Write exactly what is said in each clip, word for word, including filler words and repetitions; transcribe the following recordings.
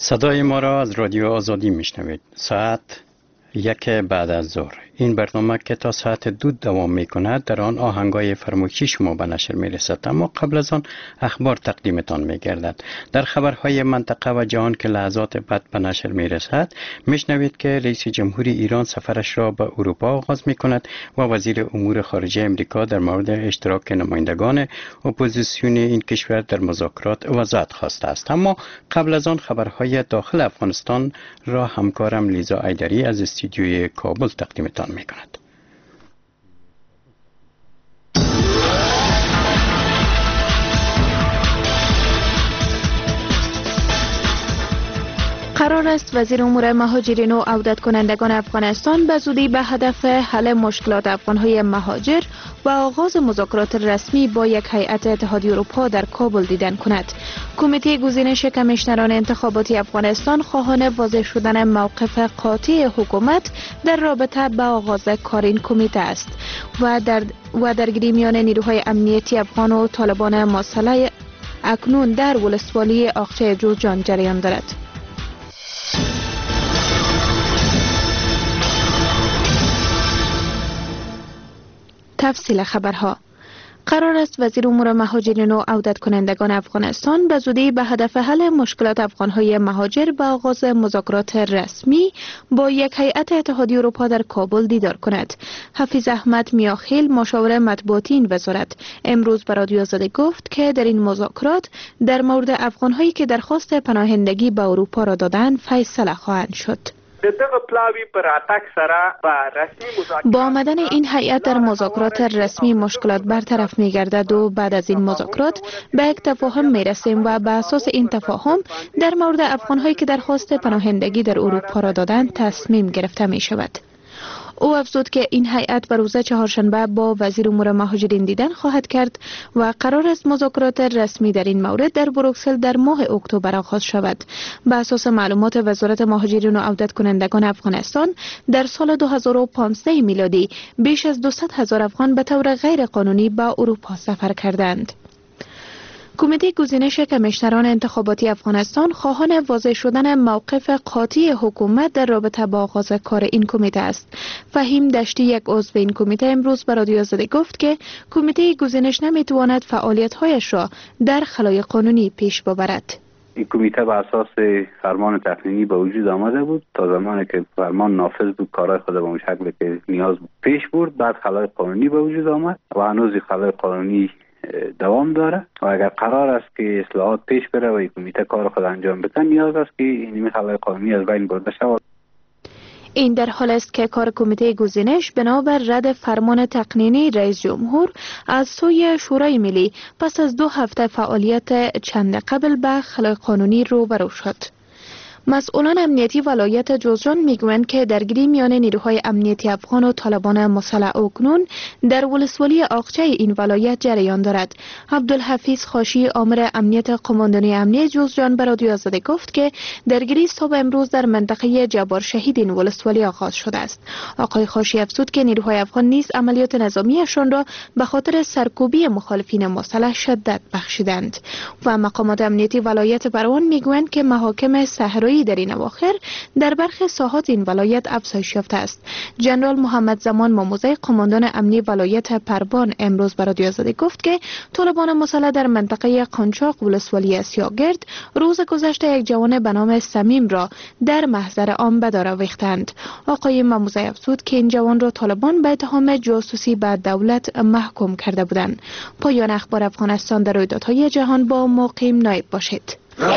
صدای ما را از رادیو آزادی میشنوید. ساعت یک بعد از ظهر. این برنامه که تا ساعت دو دوام می کند در آن آهنگای فرمایشی شما به نشر می رسد، اما قبل از آن اخبار تقدیمتان می گردد. در خبرهای منطقه و جهان که لحظات بعد به نشر می رسد میشنوید که رئیس جمهوری ایران سفرش را به اروپا آغاز می کند و وزیر امور خارجه امریکا در مورد اشتراک نمایندگان اپوزیسیون این کشور در مذاکرات وضاحت خواسته است. اما قبل از آن خبرهای داخل افغانستان را همکارم لیزا ایدری از استودیوی کابل تقدیمتان می کند. قرار است وزیر امور مهاجرین و عودت کنندگان افغانستان به زودی به هدف حل مشکلات افغانهای مهاجر و آغاز مذاکرات رسمی با یک هیئت اتحادیه اروپا در کابل دیدن کند. کمیته گزینش کمیشنران انتخاباتی افغانستان خواهان واضح شدن موقف قاطع حکومت در رابطه با آغاز کار این کمیته است و در و درگیری میان نیروهای امنیتی افغان و طالبان مسلح اکنون در ولسوالی آقچه جوزجان جریان دارد. تفصیل خبرها. قرار است وزیر امور مهاجرین و عودت کنندگان افغانستان به زودی به هدف حل مشکلات افغانهای مهاجر به آغاز مذاکرات رسمی با یک هیئت اتحادیه اروپا در کابل دیدار کند. حفیظ احمد میاخیل مشاور مطبوعاتی این وزارت امروز به رادیو آزادی گفت که در این مذاکرات در مورد افغانهایی که درخواست پناهندگی به اروپا را دادند فیصله خواهند شد. با آمدن این هیئت در مذاکرات رسمی مشکلات برطرف می گردد و بعد از این مذاکرات به یک تفاهم می رسیم و به اساس این تفاهم در مورد افغانهایی که درخواست پناهندگی در اروپا را دادند تصمیم گرفته می شود. او افزود که این هیئت به روز چهارشنبه با وزیر امور مهاجرین دیدن خواهد کرد و قرار است مذاکرات رسمی در این مورد در بروکسل در ماه اکتبر آغاز شود. به اساس معلومات وزارت مهاجرین و عودت کنندگان افغانستان در سال دو هزار و پانزده میلادی بیش از دویست هزار افغان به طور غیر قانونی به اروپا سفر کردند. کمیته گزینش کمیشنران انتخاباتی افغانستان خواهان واضح شدن موقف قاطع حکومت در رابطه با آغاز کار این کمیته است. فهیم دشتی یک عضو این کمیته امروز به رادیو آزادی گفت که کمیته گزینش نمیتواند فعالیت‌هایش را در خلای قانونی پیش ببرد. این کمیته به اساس فرمان تقنینی به وجود آمده بود. تا زمانی که فرمان نافذ بود کارهای خود به اون شکل که نیاز بود پیش برد. بعد خلای قانونی به وجود آمد و هنوز خلای قانونی دوام داره و اگر قرار است که اصلاحات پیش بره و کمیته کار خود انجام بده نیاز است که این خلای قانونی از بین برده شود. این در حال است که کار کمیته گزینش بنابر رد فرمان تقنینی رئیس جمهور از سوی شورای ملی پس از دو هفته فعالیت چند قبل به خلای قانونی روبرو شد. مسئولان امنیتی ولایت جوزجان میگویند که درگیری میان نیروهای امنیتی افغان و طالبان مسلح اکنون در ولسوالی آقچه این ولایت جریان دارد. عبدالحفیظ خاشی آمر امنیت قماندانی امنیت جوزجان به رادیو آزادی گفت که درگیری صبح امروز در منطقه جبار شهید این ولسوالی آغاز شده است. آقای خاشی افزود که نیروهای افغان نیز عملیات نظامیشان را به خاطر سرکوبی مخالفین مسلح شدت بخشیدند و مقامات امنیتی ولایت پروان میگویند که محاکم صحرایی در این اواخر در برخی ساحات این ولایت افزایش یافته است. جنرال محمد زمان ماموزه قماندان امنی ولایت پروان امروز به رادیو آزادی گفت که طالبان مسلح در منطقه قنچاق ولسوالی اسیاگرد روز گذشته یک جوان به نام سمیم را در محضر عام به دار آویختند. آقای ماموزه افزود که این جوان را طالبان به اتهام جاسوسی به دولت محکوم کرده بودند. پایان اخبار افغانستان در رویدادهای جهان با مقیم نایب باشید.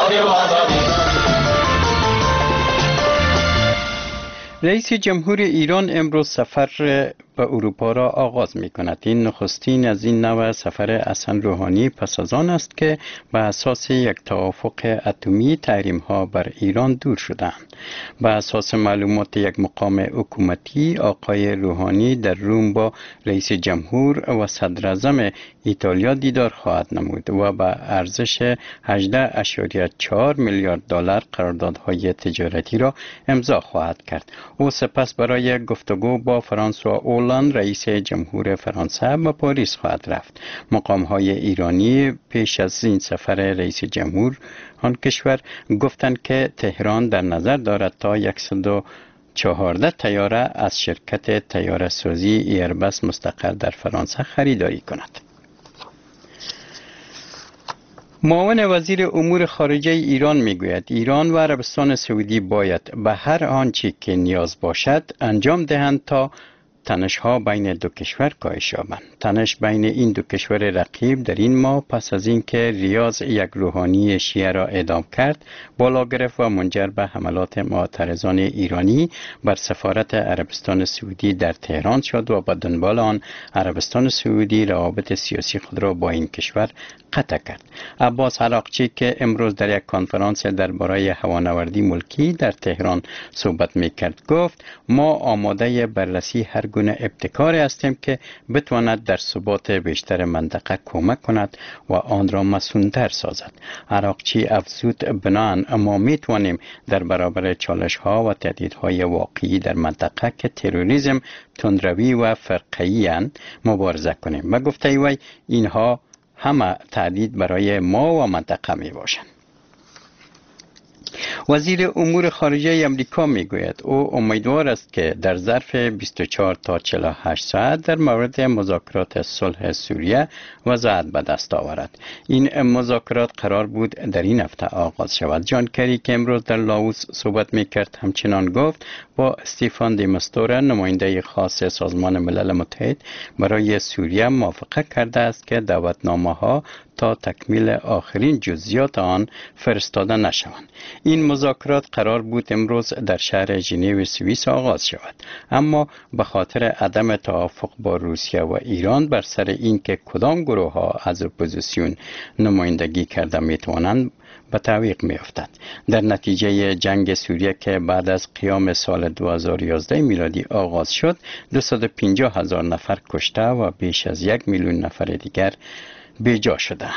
رئیس جمهوری ایران امروز سفر به اروپا را آغاز می کند. این نخستین از این نوع سفر حسن روحانی پس از آن است که به اساس یک توافق اتمی تحریم ها بر ایران دور شدند. به اساس معلومات یک مقام حکومتی آقای روحانی در روم با رئیس جمهور و صدر اعظم ایتالیا دیدار خواهد نمود و به ارزش هجده اشاریه چهار میلیارد دلار قراردادهای تجارتی را امضا خواهد کرد. او سپس برای گفتگو با فرانسوا هلند رئیس جمهور فرانسه به پاریس خواهد رفت. مقام‌های ایرانی پیش از این سفر رئیس جمهور آن کشور گفتند که تهران در نظر دارد تا صد و چهارده طیاره از شرکت طیاره سازی ایربس مستقر در فرانسه خریداری کند. معاون وزیر امور خارجه ایران میگوید ایران و عربستان سعودی باید به هر آنچه که نیاز باشد انجام دهند تا تنش‌ها بین دو کشور کاهش یابند. تنش بین این دو کشور رقیب در این ماه پس از اینکه ریاض یک روحانی شیعه را اعدام کرد بالا گرفت و منجر به حملات معترضان ایرانی بر سفارت عربستان سعودی در تهران شد و به دنبال آن عربستان سعودی روابط سیاسی خود را با این کشور قطع کرد. عباس عراقچی که امروز در یک کنفرانس درباره هوانوردی ملکی در تهران صحبت می‌کرد گفت ما آماده بررسی هر گونه ابتکاری هستیم که بتواند در ثبات بیشتر منطقه کمک کند و آن را مسئول‌تر سازد. عراقچی افزود بنابراین ما میتوانیم در برابر چالش‌ها و تهدیدهای واقعی در منطقه که تروریسم، تندروی و فرقه‌ای مبارزه کنیم و گفته وی اینها همه تهدید برای ما و منطقه می باشند. وزیر امور خارجه امریکا میگوید او امیدوار است که در ظرف بیست و چهار تا چهل و هشت ساعت در مورد مذاکرات صلح سوریه وضاحت به دست آورد. این مذاکرات قرار بود در این هفته آغاز شود. جان کری که امروز در لاوس صحبت میکرد همچنان گفت با استیفان دی مستور نماینده خاص سازمان ملل متحد برای سوریه موافقت کرده است که دعوتنامه ها تا تکمیل آخرین جزئیات آن فرستاده نشوند. این مذاکرات قرار بود امروز در شهر ژنو سوئیس آغاز شود، اما به خاطر عدم توافق با روسیه و ایران بر سر اینکه کدام گروه ها از اپوزیسیون نمایندگی کرده میتوانند به تعویق میافتد. در نتیجه جنگ سوریه که بعد از قیام سال دو هزار و یازده میلادی آغاز شد، دویست و پنجاه هزار نفر کشته و بیش از یک میلیون نفر دیگر بیجا شدند.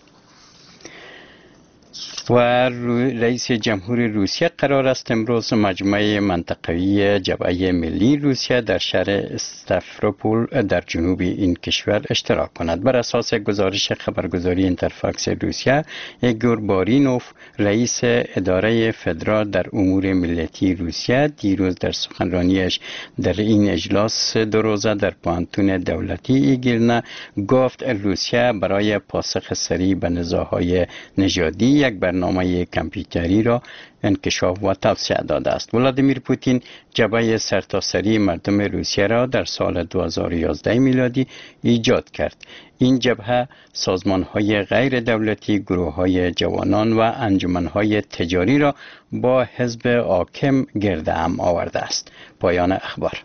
و رئیس جمهور روسیه قرار است امروز مجمع منطقه‌ای جبهه ملی روسیه در شهر استافروپول در جنوب این کشور اشتراک کند. بر اساس گزارش خبرگزاری اینترفاکس روسیه، ایگور بارینوف رئیس اداره فدرال در امور ملیتی روسیه دیروز در سخنرانیش در این اجلاس دو روزه در پانتون دولتی ایگیرنه گفت روسیه برای پاسخ سریع به نزاع‌های نژادی یک برنامه کامپیوتری را انکشاف و توسعه داده است. ولادیمیر پوتین جبهه سرتاسری مردم روسیه را در سال دو هزار و یازده میلادی ایجاد کرد. این جبهه سازمان‌های غیر دولتی، گروه‌های جوانان و انجمن‌های تجاری را با حزب حاکم گرد هم آورده است. پایان اخبار.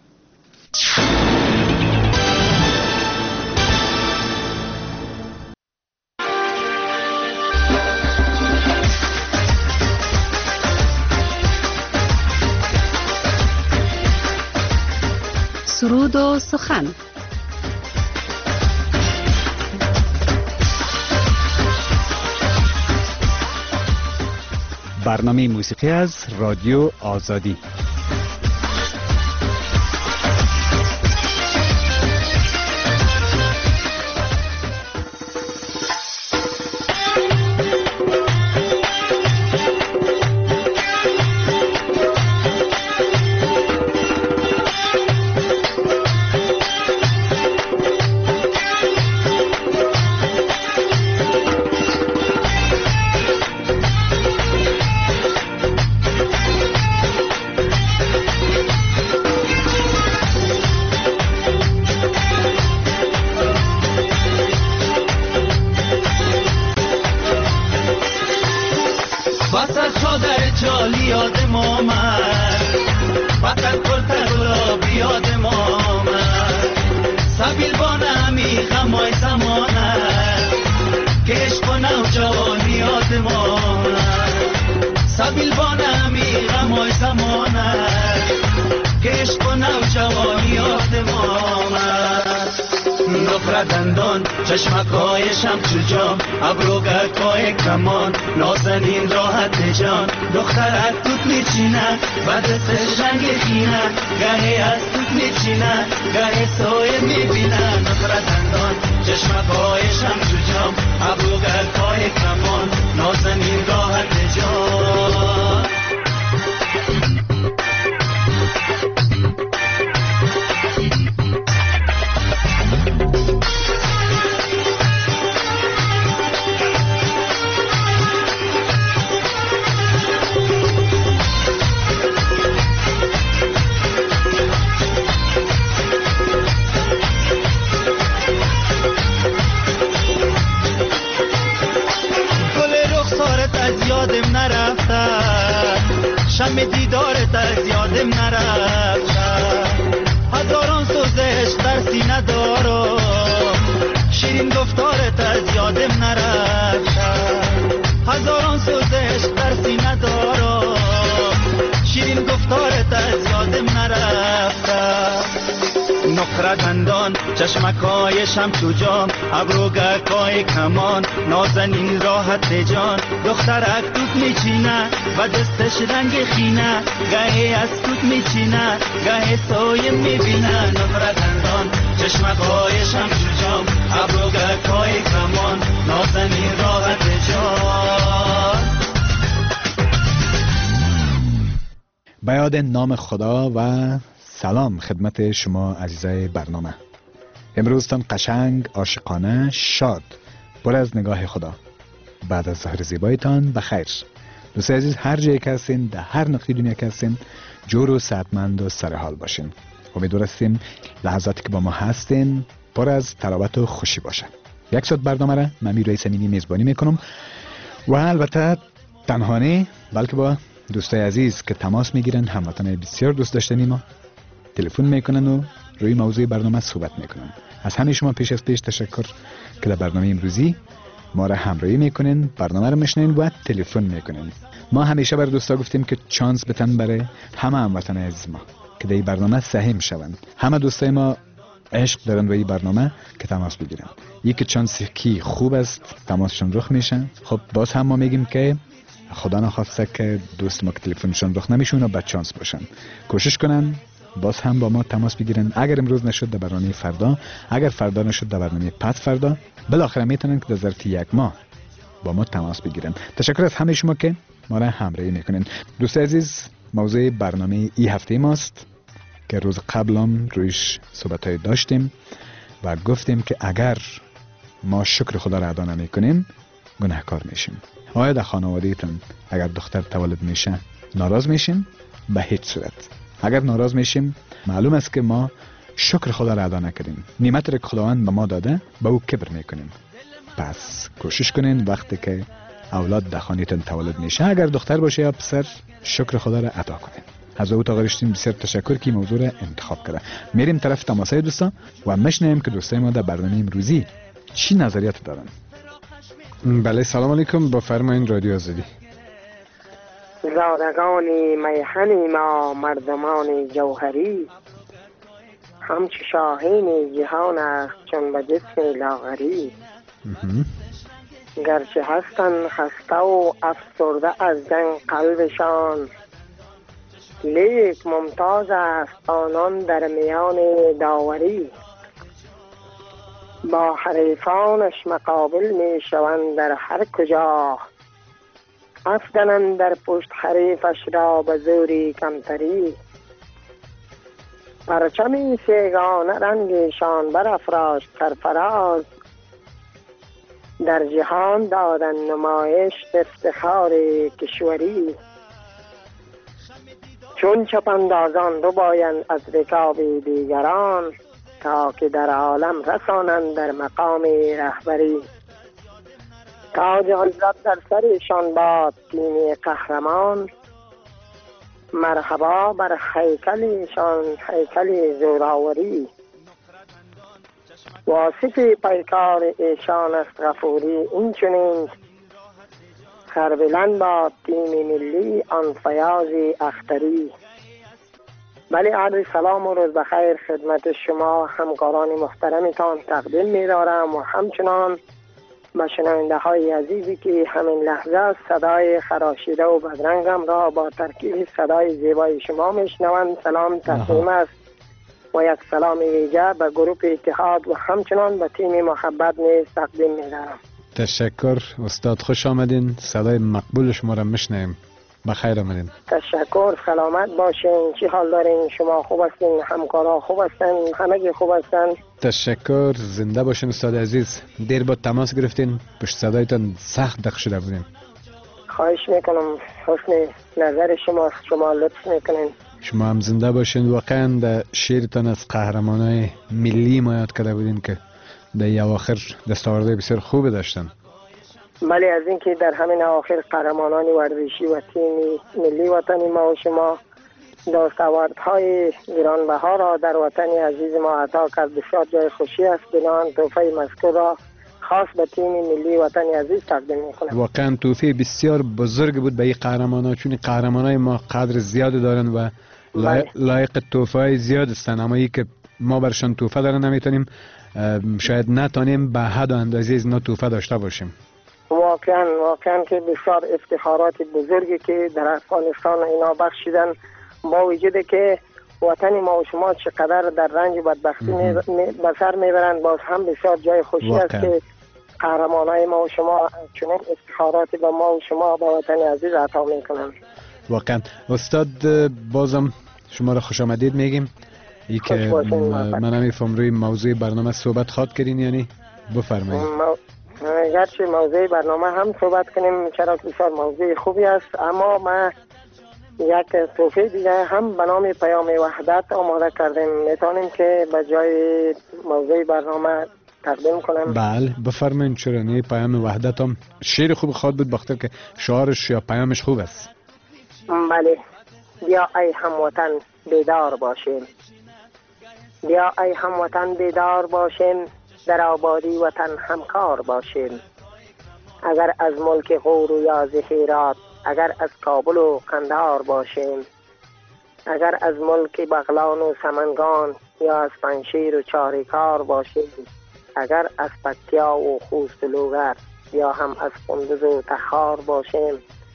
سرود و سخن. برنامه موسیقی از رادیو آزادی. نفر نقره دندان چشمکایشم چو جام ابرو گرکای کمان نازنین راحت جان دخترک توت میچینه و دستش رنگ خینه گهی از توت میچینه گهی سایه میبینه نقره دندان چشمکایشم چو جام ابرو گرکای کمان نازنین راحت جان یادم نرفته شم دیدارت از یادم نرفته هزاران سوزش در سینه دارم شیرین گفتارت از یادم نرفته هزاران سوزش در سینه دارم شیرین گفتارت از یادم نرفته نقره دندان چشمکایشم تو جام ابرو گرکای کمان نازنین راحت جان دخترک توت میچینه و دستش رنگ خینه گهی از توت میچینه گهی سایه میبینه نقره دندان چشمکایشم تو جام ابرو گرکای کمان نازنین راحت جان. به یاد نام خدا و سلام خدمت شما عزیزای برنامه. امروزتان قشنگ، عاشقانه، شاد، پر از نگاه خدا. بعد از ظهر زیبایتان بخیر. دوستای عزیز هر جایی که هستین، در هر نقطه دنیا که هستین، جور و صحتمند و سرحال باشین. امیدوار هستیم لحظاتی که با ما هستین پر از تراوت و خوشی باشه. یک ساعت برنامه را من امیر رئیس امینی میزبانی میکنم و البته تنهانه بلکه با دوستای عزیز که تماس میگیرن، هموطنان بسیار دوست داشتنی ما تلفن میکنن و روی موضوع برنامه صحبت میکنن. از همه شما پیش از پیش تشکر که در برنامه امروزی ما را همراهی میکنین، برنامه را میشنین و تلفن میکنین. ما همیشه بر دوستا گفتیم که چانس بتن برای همه هموطنان عزیز ما که در این برنامه سهم شوند. همه دوستای ما عشق دارن به این برنامه که تماس بگیرن. یک چانس کی خوب است تماسشون رخ میشه. خب باز هم ما میگیم که خدا نخواسته که دوست ما که تلفنشون رخ نمیشون و بد چانس باشن. کوشش کنن باز هم با ما تماس بگیرن. اگر امروز نشد در برنامه فردا، اگر فردا نشد در برنامه پس فردا، بالاخره میتونن که در ظرف یک ماه با ما تماس بگیرن. تشکر از همه شما که ما را همراهی میکنین. دوست عزیز موضوع برنامه این هفته ماست که روز قبلم رویش صحبتای داشتیم و گفتیم که اگر ما شکر خدا را ادا نمیکنیم گناهکار میشیم. آیا در خانوادهتون اگر دختر تولد میشه ناراض میشین؟ به هیچ صورت. اگر ناراض میشیم معلوم است که ما شکر خدا را ادا نکردیم. نعمت را که خداوند به ما داده به او کبر میکنیم. پس کوشش کنین وقتی که اولاد در خانه‌تون تولد میشه، اگر دختر باشه یا پسر، شکر خدا را ادا کنین. از او تاغرشتیم بسیار تشکر که موضوع را انتخاب کرده. میریم طرف تماسای دوستا و مشنیم که دوستای ما در برنامه امروزی چی نظریات دارن. بله سلام علیکم، با فرمایین رادیو آزادی. زادگان میهن ما مردمان جوهری همچو شاهین جهان است چون به جسم لاغری گرچه هستن خسته و افسرده از جنگ قلبشان لیک ممتاز است آنان در میان داوری با حریفانش مقابل می شوند در هر کجا افگنند در پشت حریفش را به زوری کمتری پرچمی سیگانه رنگشان برافراشت سرفراز در جهان دادن نمایش افتخار کشوری چون چپندازان رو باید از رکاب دیگران تا که در عالم رسانند در مقام رهبری تاج حضرت در سرشان باد تیم قهرمان مرحبا بر هیکلشان هیکل زوراوری واصف پیکار ایشان است غفوری این چنین سربلند باد تیم ملی آن فیاض اختری بله، عرض سلام و روز بخیر خدمت شما همکاران محترمتان تقدیم می‌دارم و همچنان به شنونده های عزیزی که همین لحظه صدای خراشیده و بدرنگم را با ترکیب صدای زیبای شما میشنوند سلام تقدیم است و یک سلام ویژه به گروه اتحاد و همچنان به تیم محبت نیز تقدیم می‌دارم. تشکر استاد، خوش آمدین. صدای مقبول شما را میشنویم. بخیر آمدین. تشکر، سلامت باشین. چی حال دارین؟ شما خوب هستین؟ همکارا خوب هستن؟ همه خوب هستن؟ تشکر، زنده باشین استاد عزیز. دیر با تماس گرفتین، پشت صدایتان سخت دق شده بودیم. خواهش میکنم، حسن نظر شما شما لطف میکنین. شما هم زنده باشین. واقعا در شعرتان از قهرمانای ملی ما یاد کرده بودین که در اواخر دستاوردهای بسیار خوب داشتن. بله، از اینکه در همین اواخر قهرمانان ورزشی و تیم ملی وطنی ما و شما دستاوردهای گرانبها را در وطن عزیز ما عطا کرد، بسیار جای خوشی است. بنابراین تحفه مذکور را خاص به تیم ملی وطن عزیز تقدیم میکنم. واقعا تحفه بسیار بزرگ بود به این قهرمانان، چون قهرمانای ما قدر زیاد دارن و لایق تحفه زیاد هستند، اما ای که ما برشان تحفه دارن نمیتونیم، شاید نتونیم به حد و اندازه از اینا تحفه داشته باشیم. واقعا واقعا که بسیار افتخارات بزرگی که در افغانستان اینا بخشیدن، با وجود که وطن ما و شما چقدر در رنج و بدبختی به سر میبرند، باز هم بسیار جای خوشی است که قهرمانای ما و شما چنین افتخارات به ما و شما به وطن عزیز عطا میکنند. واقعا استاد، بازم شما را خوش آمدید میگیم. ای که من نمیفهم روی موضوع برنامه صحبت خواد کردین، یعنی بفرمایید. گرچه موضوع برنامه هم صحبت کنیم، چرا بسیار موضوع خوبی است، اما ما یک توفیق دیگه هم به نام پیام وحدت آماده کردیم. میتونیم که به جای موضوع برنامه تقدیم کنم؟ بله بفرمایید. چرا نه؟ پیام وحدت هم شعر خوب خواد بود، بخاطر که شعارش یا پیامش خوب است. بله. بیا ای هموطن بیدار باشیم، بیا ای هموطن بیدار باشیم، در آبادی وطن همکار باشیم. اگر از ملک غور و یا زهیرات، اگر از کابل و قندار باشیم، اگر از ملک بغلان و سمنگان یا از پنشیر و چاریکار باشیم، اگر از پکتیا و خوست و لوگر یا هم از قندوز و تخار باشیم،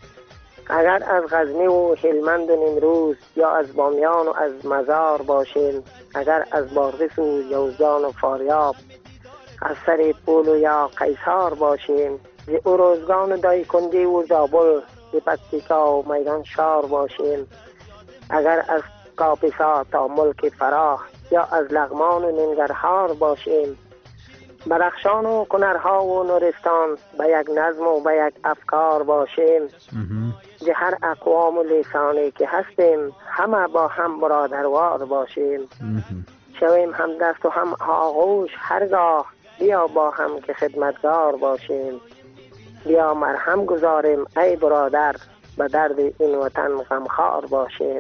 اگر از غزنی و هلمند و نیمروز یا از بامیان و از مزار باشیم، اگر از بارغیس و یوزان و فاریاب، از سر پول و یا قیصار باشیم، ز اروزگان و دایکندی و زابل، ز پکتیکا و میدان شار باشیم، اگر از کاپیسا تا ملک فراه یا از لغمان و ننگرهار باشیم، بدخشان و کنرها و نورستان به یک نظم و به یک افکار باشیم. ز هر اقوام و لسانی که هستیم، همه با هم برادروار باشیم. شویم هم دست و هم آغوش هرگاه، بیا با هم که خدمتگار باشیم. بیا مرهم گذاریم ای برادر، به درد این وطن غمخوار باشیم.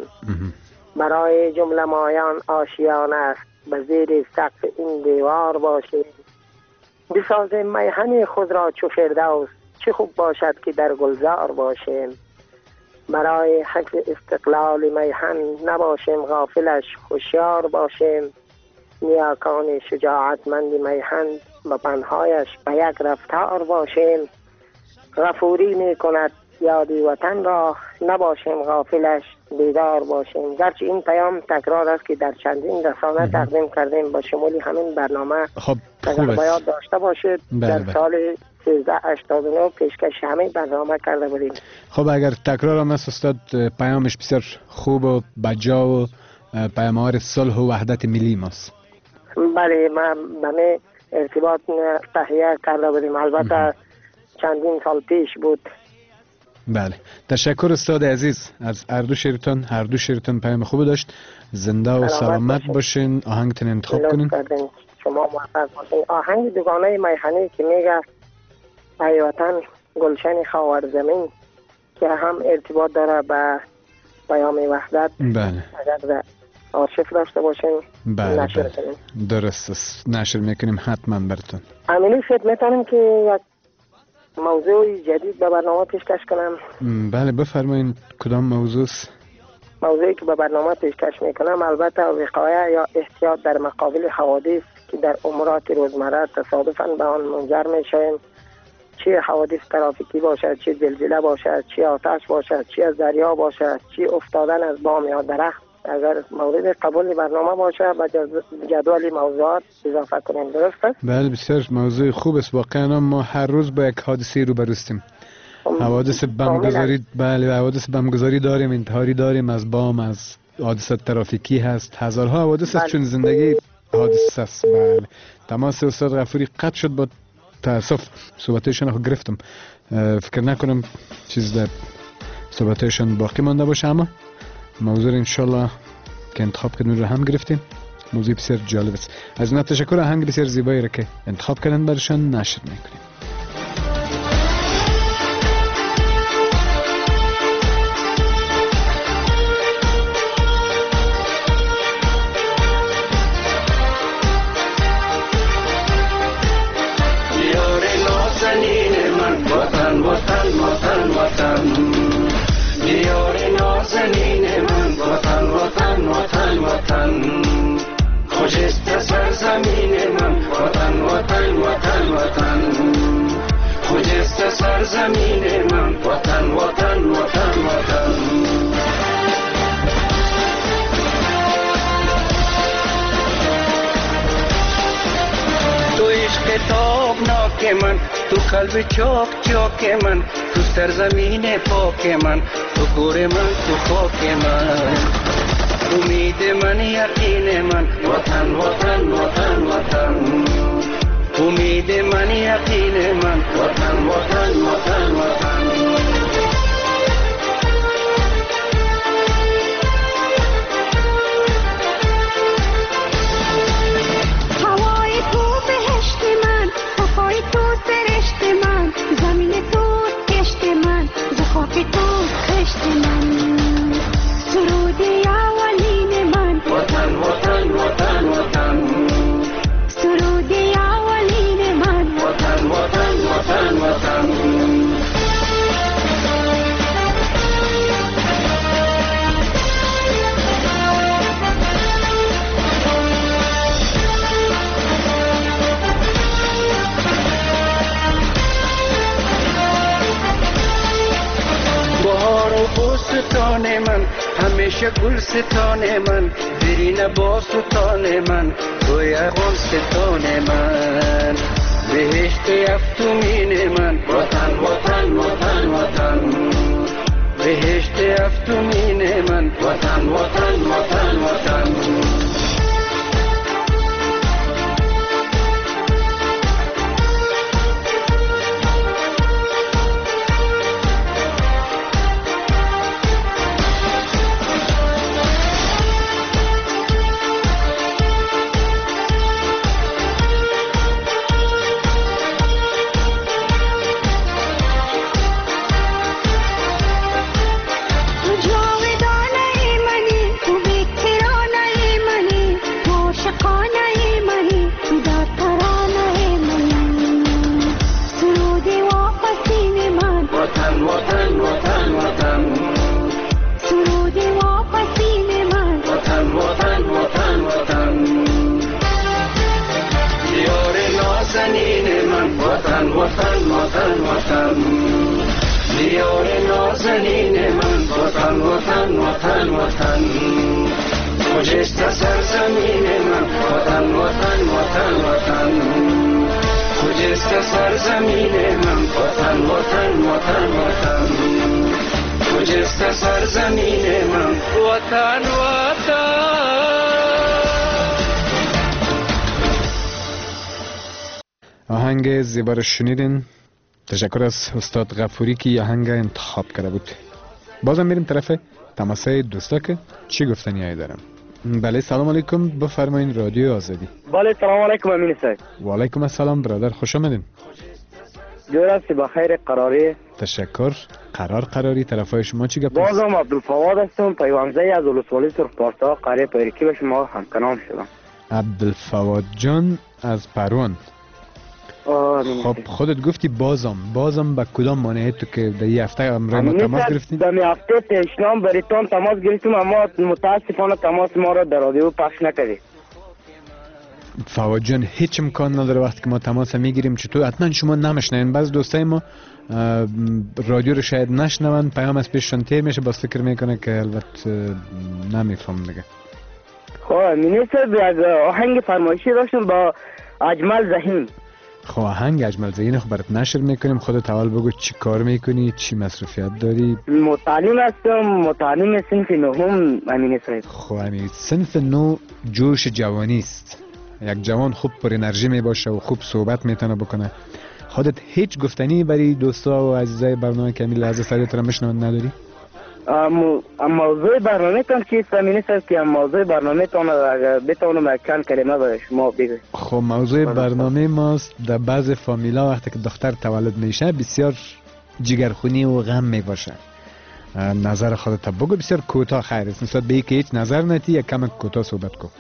برای جمله مایان آشیان است، به زیر سقف این دیوار باشیم. بسازیم میهن خود را چو فردوس، چه خوب باشد که در گلزار باشیم. برای حفظ استقلال میهن نباشیم غافلش، هوشیار باشیم. نیاکان شجاعتمند میهن، به پنهایش به یک رفتار باشیم. غفوری می کند یادی وطن را، نباشیم غافلش بیدار باشیم. گرچه این پیام تکرار است که در چندین رسانه تقدیم کردیم، با شمولی همین برنامه خب اگر باید داشته باشید. بله در بله. سال سیزده هشتاد و نه پیشکش همین برنامه کرده بودیم. خب اگر تکرار هم است استاد، پیامش بسیار خوب و بجا و پیام‌آور صلح و وحدت ملی ماست. بله، ما به ارتباط تهیه کرده بودیم، البته چندین سال پیش بود. بله تشکر استاد عزیز از هر دو شعرتان. هر دو شعرتان پیام خوب داشت. زنده و سلامت باشین. آهنگتون انتخاب کنین. شما موفق باشین. آهنگ دوگانه میخانی که میگه ای وطن گلشن خاور زمین، که هم ارتباط داره به پیام وحدت. بله. اگر در آرشیف داشته باشین بله نشر بله. کنیم. درست است، نشر میکنیم حتما براتون. امینی فکر میتونیم که یک موضوع جدید به برنامه پیشکش کنم. بله بفرمایید. کدام موضوع است؟ موضوعی که به برنامه پیشکش میکنم البته وقایه یا احتیاط در مقابل حوادث که در امورات روزمره تصادفاً به آن منجر میشویم، چه حوادث ترافیکی باشد، چه زلزله باشد، چه آتش باشد، چه از دریا باشد، چه افتادن از بام یا درخت. اگر مورد قبول برنامه باشه به جدول موضوعات اضافه کنیم. درسته؟ بله بسیار موضوع خوب است. واقعا ما هر روز با یک حادثه روبرو هستیم. حوادث بمگذاری، بله حوادث بمگذاری داریم، انتحاری داریم، از بام، از حادثات ترافیکی هست، هزارها حوادث است. چون زندگی حادثه است. بله. تماس استاد غفوری قطع شد، با تاسف صحبتشون رو گرفتم. فکر نکنم چیز در صحبتشون باقی مانده باشه، اما موضوع انشالله که انتخاب کردن رو هم گرفتیم. موضوع بسیار جالب است. از اینا تشکر. آهنگ بسیار زیبایی را که انتخاب کردن برشان نشر میکنیم. خوشست سرزمین من وطن وطن وطن وطن خوشست سرزمین من وطن وطن وطن وطن تو عشق تابناک من، تو قلب چاک چاک من، تو سرزمین پاک من، تو گور من، تو خاک من، امید من، یقین من، وطن وطن وطن وطن امید من، یقین من، وطن وطن وطن وطن هوای تو بهشت من، صفای تو سرشت من، زمین تو کشت من، ز خاک تو خشت من، سرودی اولین من، وطن وطن وطن وطن سرودی اولین من، وطن وطن وطن وطن بهار و بوستان من، همیشه گل ستان من، برین با ستان من، روی غم ستان من، بهشت افتومین من، وطن وطن وطن وطن بهشت افتومین من، وطن وطن وطن وطن آهنگ زیبا رو شنیدین. تشکر از استاد غفوری که آهنگ انتخاب کرده بود. بازم میریم طرف تماسای دوستا که چی گفتنی دارم. بله سلام علیکم، بفرمایین رادیو آزادی. بله سلام علیکم امین صاحب. و علیکم السلام برادر، خوش آمدین. جور است بخیر قراری. تشکر. قرار قراری طرفای شما چی گپ؟ بازم عبدالفواد هستم، پیوانزه از ولسوالی سرخپارسا قریه پیرکی به شما همکنام شدم. عبدالفواد جان از پروان. خب خودت گفتی بازم بازم به کدام مانعه تو که در یه هفته امروز ما تماس گرفتیم؟ در یه هفته پیشنام بریتان تماس گرفتیم اما متاسفانه تماس ما را در رادیو پخش نکردی. فواد جان هیچ امکان نداره وقتی که ما تماس میگیریم چطور حتما شما نمیشنوین. بعض دوستای ما رادیو رو شاید نشنون، پیام از پیششون تیر میشه، باز فکر میکنه که البته نمیفهم دیگه. خب مینیس یک آهنگ فرمایشی داشتم با اجمل ذهین. خب آهنگ اجمل ذهین خب برات نشر میکنیم. خودت اول بگو چی کار میکنی، چی مصروفیت داری؟ متعلم هستم، متعلم صنف نهم امین صاحب. خب امین صنف نو جوش جوانی است. یک جوان خوب پر انرژی می باشه و خوب صحبت میتونه بکنه. خودت هیچ گفتنی برای دوستا و عزیزای برنامه کمی لحظه سریع تر بشنون نداری؟ موضوع برنامه تان چیست امین صاحب که موضوع برنامه تان اگر بتونم چند کلمه برای شما بگم؟ خب موضوع برنامه ماست در بعض فامیلا وقتی که دختر تولد میشه بسیار جگرخونی و غم میباشه. نظر خودت بگو بسیار کوتاه خیر است. نسبت به اینکه هیچ نظر نتی یک کم کوتاه صحبت کن.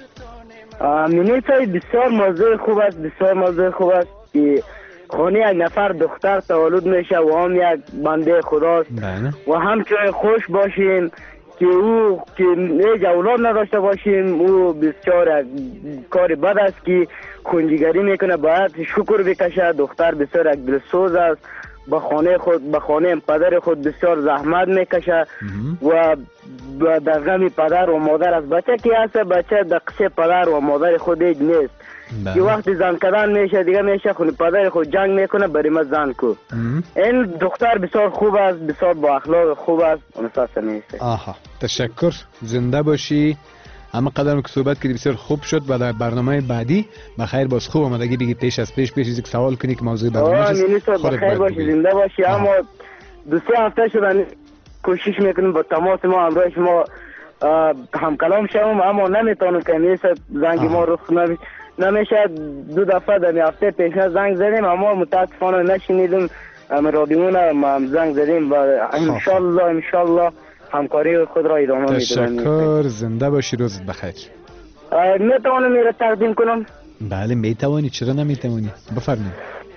امین صاحب بسیار موضوع خوب است، بسیار موضوع خوب است که خانه یک نفر دختر تولد میشه و هم یک بنده خداست و همچنین خوش باشیم که او که ایج اولاد نداشته باشیم. او بسیار کار بد است که خونجیگری میکنه، باید شکر بکشه. دختر بسیار یک دلسوز است، به خانه خود به خانه پدر خود بسیار زحمت میکشه و در غم پدر و مادر از بچه که هست بچه در قصه پدر و مادر خود ایج نیست که وقتی زن کردن میشه دیگه میشه خونه پدر خود جنگ میکنه برای ما زن کو. این دختر بسیار خوب است، بسیار با اخلاق خوب است. اونساسه میشه. آها تشکر، زنده باشی. اما قدم که صحبت کردی بسیار خوب شد. بعد برنامه بعدی بخیر باز خوب آمدگی بگی پیش از پیش پیش یک سوال کنی که موضوع برنامه است. بخیر باشی، زنده باشی. اما دو سه هفته شدن کوشش میکنیم با تماس ما همراه شما هم کلام شوم اما نمیتونم که میشه زنگ ما رخ نمی نمیشه. دو دفعه در هفته پیش زنگ زدیم اما متاسفانه نشنیدیم. ام رادیونا ما زنگ زدیم و ان شاء الله ان شاء الله همکاری خود را ادامه میدیم. تشکر، زنده باشی، روزت بخیر. میتوانم میره تقدیم کنم؟ بله میتوانی، چرا نمیتوانی؟ بفرمایید.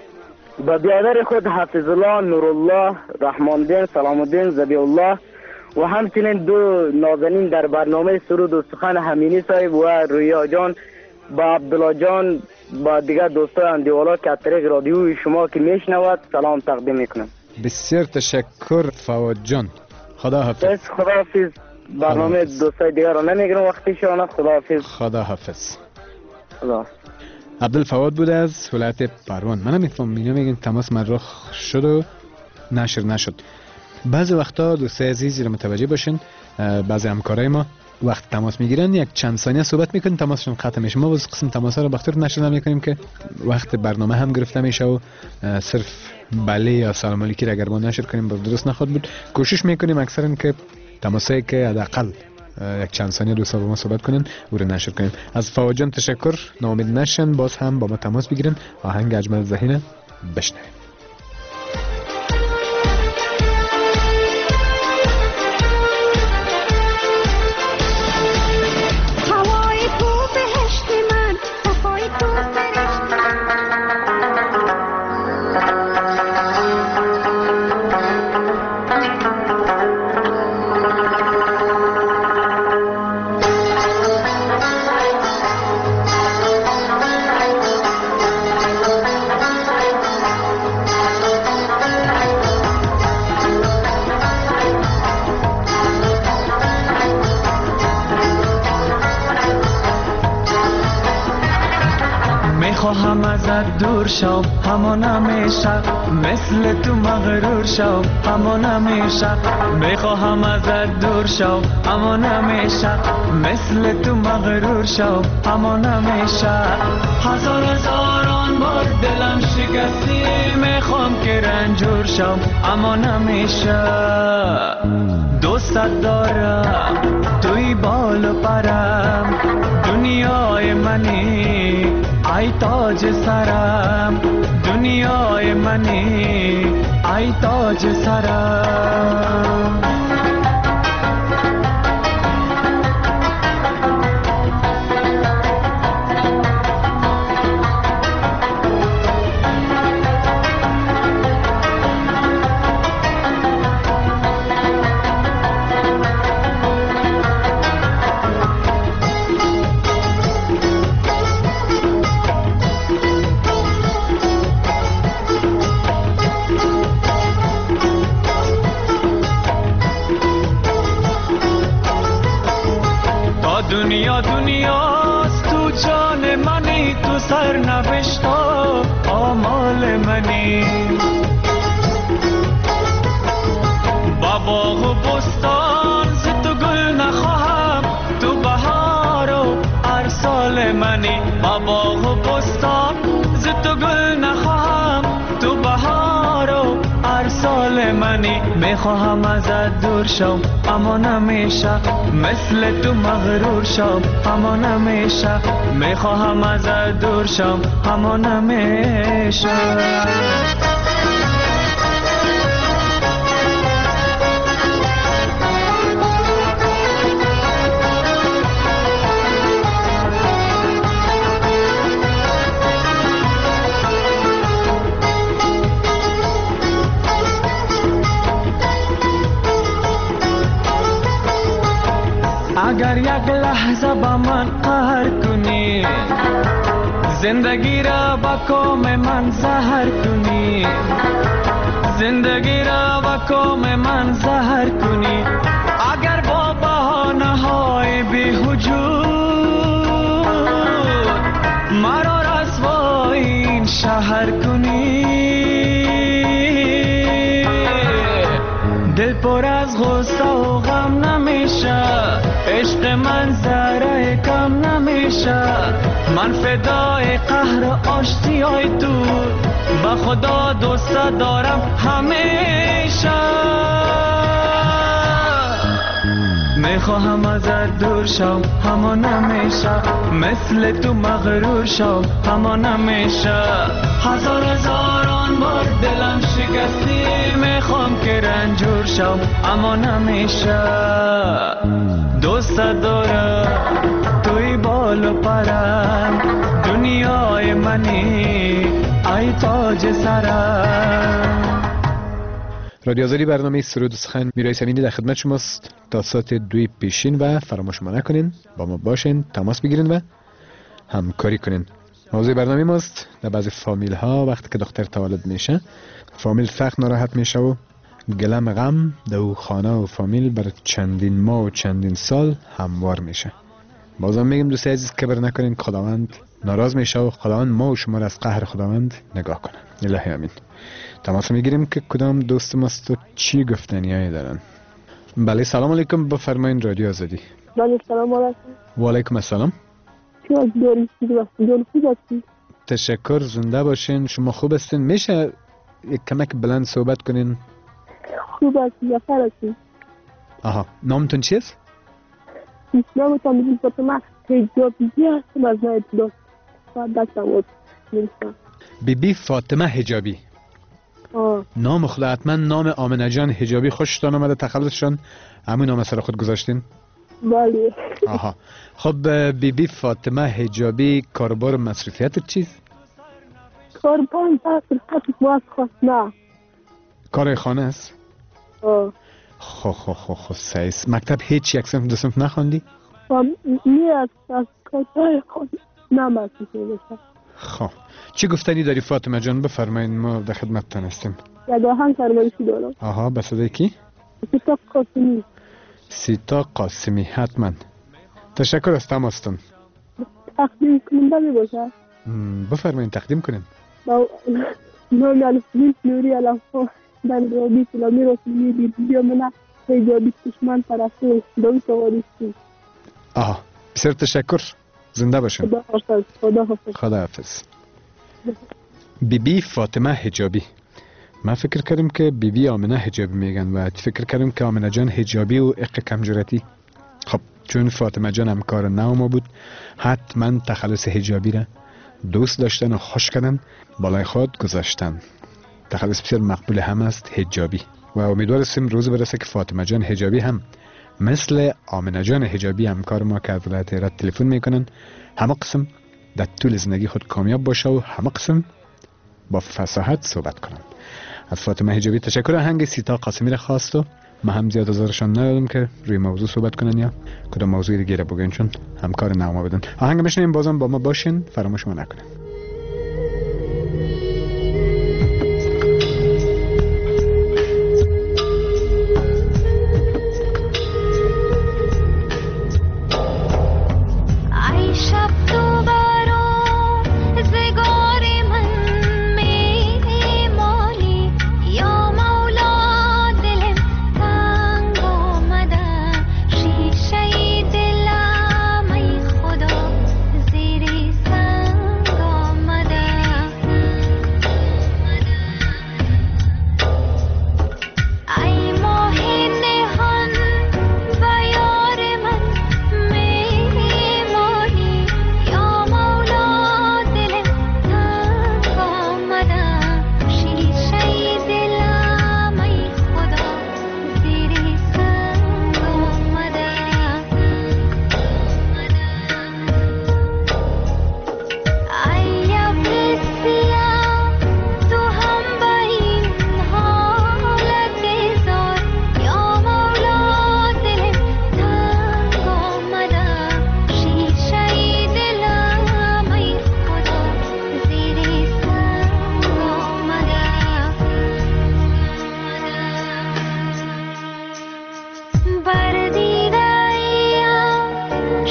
با بیادر خود حافظ الله، نورالله، رحمان الدین، سلام الدین، ذبی الله و همچنین دو نازنین در برنامه سرود و سخن همینی صاحب و رویا جان با عبدالله جان با دیگر دوستان اندیوالا که از طریق رادیوی شما که میشنود سلام تقدیم میکنم. بسیار تشکر فواد جان. خدا حافظ. خدا حافظ. برنامه دوستای دیگر رو نمیگیرم وقتی شما. خدا حافظ. خدا حافظ. خدا. عبدالفواد بود از ولایت پروان. من نمیفهم میگم میگن تماس مرخ شد و نشر نشد. بعضی وقتا دوستای عزیزی رو متوجه باشین، بعضی همکارای ما وقت تماس میگیرن یک چند ثانیه صحبت میکنن تماسشون قطع میشه. ما واسه قسم تماسا رو بخاطر نشر نمیکنیم که وقت برنامه هم گرفته میشه و صرف بله یا سلام علیکی را اگر ما نشر کنیم باز درست نخواد بود. کوشش میکنیم اکثرا که تماسایی که حداقل یک چند ثانیه دوستا با ما صحبت کنن او رو نشر کنیم. از فواد جان تشکر، ناامید نشن، باز هم با ما تماس بگیرن. آهنگ اجمل ذهین بشنویم. خواهم ازت دور شم همان همیشه، مثل تو مغرور شم همان همیشه. میخواهم ازت دور شم همان همیشه، مثل تو مغرور شم همان همیشه. هزار هزاران بار دلم شکستی، میخوام که رنجور شم همان همیشه. دوستت دارم توی بال و پرم، دنیای منی ای تاج سرم، دنیای منی ای تاج سرم. دنیا دنیاست، تو جان منی، تو سرنوشتا آمال منی. با باغ و بستان ز تو گل نخواهم، تو بهار و ارسال منی. با باغ و بستان ز تو گل نخواهم، تو بهار و ارسال منی. میخواهم ازت دور شم اما نمیشه، مثل تو مغرور شم اما نمیشه. میخواهم ازت دور شم اما نمیشه. اگر یک لحظه با من قهر کنی، زندگی را با کام من زهر کنی. زندگی را با کام من زهر کنی. اگر با بهانه های بی‌وجود مرا رسوای این شهر کنی. دل پر از غصه و غم نمیشه، عشق من ذره کم نمیشه. من فدای قهر و آشتیای تو، با خدا دوست دارم همیشه. میخواهم ازت دور شم اما نمیشه، مثل تو مغرور شم اما نمیشه. هزار هزاران بار دلم شکستی، میخوام که رنجور شم اما نمیشه. دوست دارم توی بال و پرم، دنیای منی ای تاج سرم. رادیو آزادی برنامه سرود و سخن میرای سمینی در خدمت شماست تا ساعت دوی پیشین و فراموش ما نکنین با ما باشین، تماس بگیرین و همکاری کنین. موضوع برنامه ماست در بعضی فامیل ها وقتی که دختر تولد میشه فامیل سخت ناراحت میشه و گلم غم دو خانه و فامیل بر چندین ماه و چندین سال هموار میشه. بازم میگم دوست عزیز کبر نکنین، خداوند ناراض میشه و خداوند ما و شما را از قهر خداوند نگاه کنه. الهی امین. تماس میگیریم که کدام دوست ماست و چی گفتنیایی دارن. بله سلام علیکم، بفرمایید رادیو آزادی. بله سلام علیکم. و علیکم السلام. شما داری چی خوب هستی؟ تشکر، زنده باشین. شما خوب هستین؟ میشه یک کمک بلند صحبت کنین؟ خوب هستی یا خیر هستی؟ آها، نامتون چیست؟ نامتون بگیم فاطمه حجابی هستم از نایب دوست داشتم بود میرسم. بی بی فاطمه حجابی. آه. نام خدا حتما نام آمنه جان حجابی خوشتان آمده، تخلصشان همون نام سر خود گذاشتین؟ بله. آها، خب بی بی فاطمه حجابی کاربار مصرفیت چیست؟ کاربار مصرفیت باز خواست نه کار خانه است؟ آه. خو خو خو خو سیس. مکتب هیچ یک صنف دو صنف نخواندی؟ می از از کارهای خود نمسیده بشم. خب چی گفتنی داری فاطمه جان؟ بفرمایید ما در خدمتتان هستیم. یک آهنگ فرمایشی دارم. آها، به صدای کی؟ سیتا قاسمی. سیتا قاسمی، حتما. تشکر از تماستون. تقدیم کننده می باشد؟ بفرمایید تقدیم کنین. با نام الفبیت نوری الافا در رابی سلامی رسولی بیدیو منه حجابی کشمن طرفه دوی تواریستی. آها، بسیار تشکر، زنده باشین. خدا حافظ. خدا حافظ. خدا حافظ. بی بی فاطمه حجابی. من فکر کردم که بی بی آمنه حجابی میگن و فکر کردم که آمنه جان حجابی و اق کمجورتی. خب چون فاطمه جان همکار نو ما بود حتما تخلص حجابی را دوست داشتن و خوش کردن بالای خود گذاشتن. تخلص بسیار مقبول هم است حجابی و امیدوار هستیم روز برسه که فاطمه جان حجابی هم مثل آمنه جان حجابی همکار ما که از ولایت هرات تلفن میکنن همه قسم در طول زندگی خود کامیاب باشه و همه قسم با فصاحت صحبت کنن. از فاطمه حجابی تشکر. آهنگ سیتا قاسمی را خواست و ما هم زیاد ازارشان ندادم که روی موضوع صحبت کنن یا کدام موضوعی دیگه را بگن چون همکار نو ما بدن. آهنگ میشنیم، بازم با ما باشین، فراموش ما نکنین.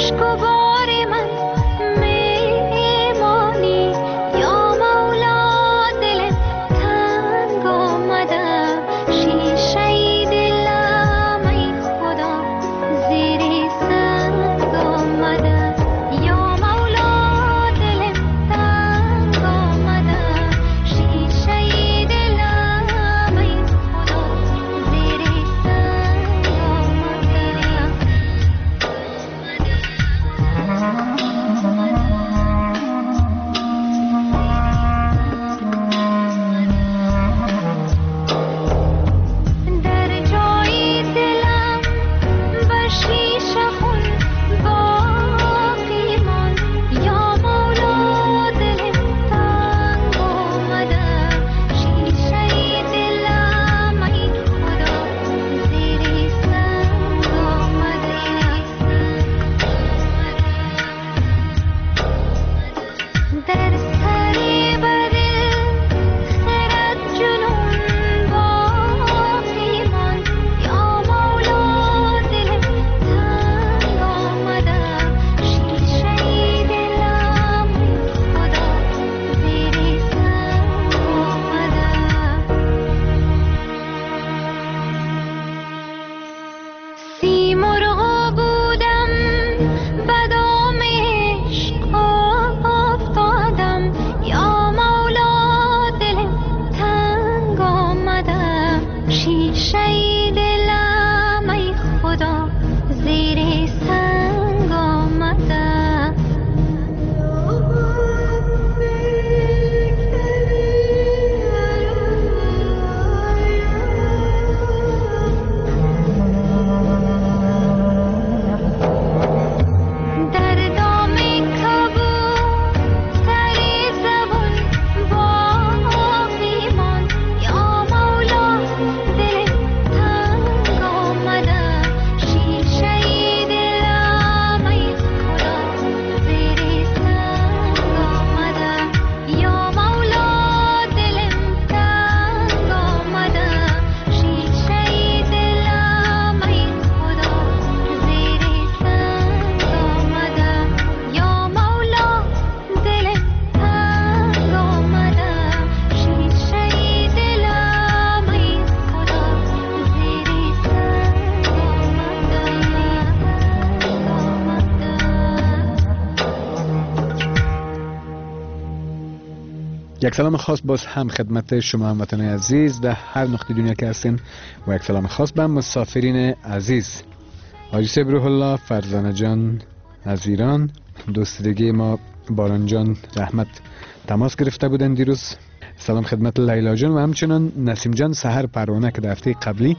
یک سلام خاص باز هم خدمت شما هموطنان عزیز در هر نقطه دنیا که هستین و یک سلام خاص به مسافرین عزیز. حاجی صاحب روح الله فرزانه جان از ایران، دوست دیگه ما باران جان رحمت تماس گرفته بودن دیروز. سلام خدمت لیلا جان و همچنان نسیم جان سحر پروانه که در هفته قبلی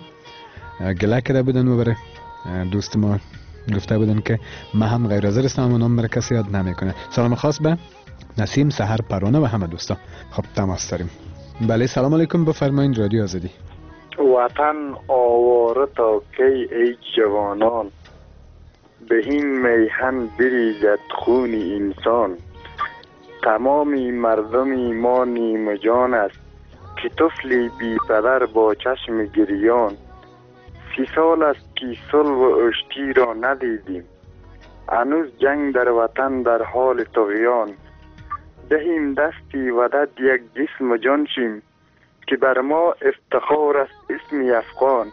گله کرده بودن و برای دوست ما گفته بودن که ما هم غیر حاضر هستم و نام برای کسی یاد نمیکنه. سلام خاص به نسیم سحر پروانه و همه دوستا. خب تماس داریم. بله سلام علیکم، بفرمایین رادیو آزادی. وطن آواره تا کی ای جوانان، به این میهن بریزد خون انسان. تمامی مردمی ما نیم جان است که طفلی بی پدر با چشم گریان. سی سال است که صلح و اشتی را ندیدیم، هنوز جنگ در وطن در حال طغیان. دهیم دستی ودد یک جسم و جان شیم، که بر ما افتخار است اسمی افغان.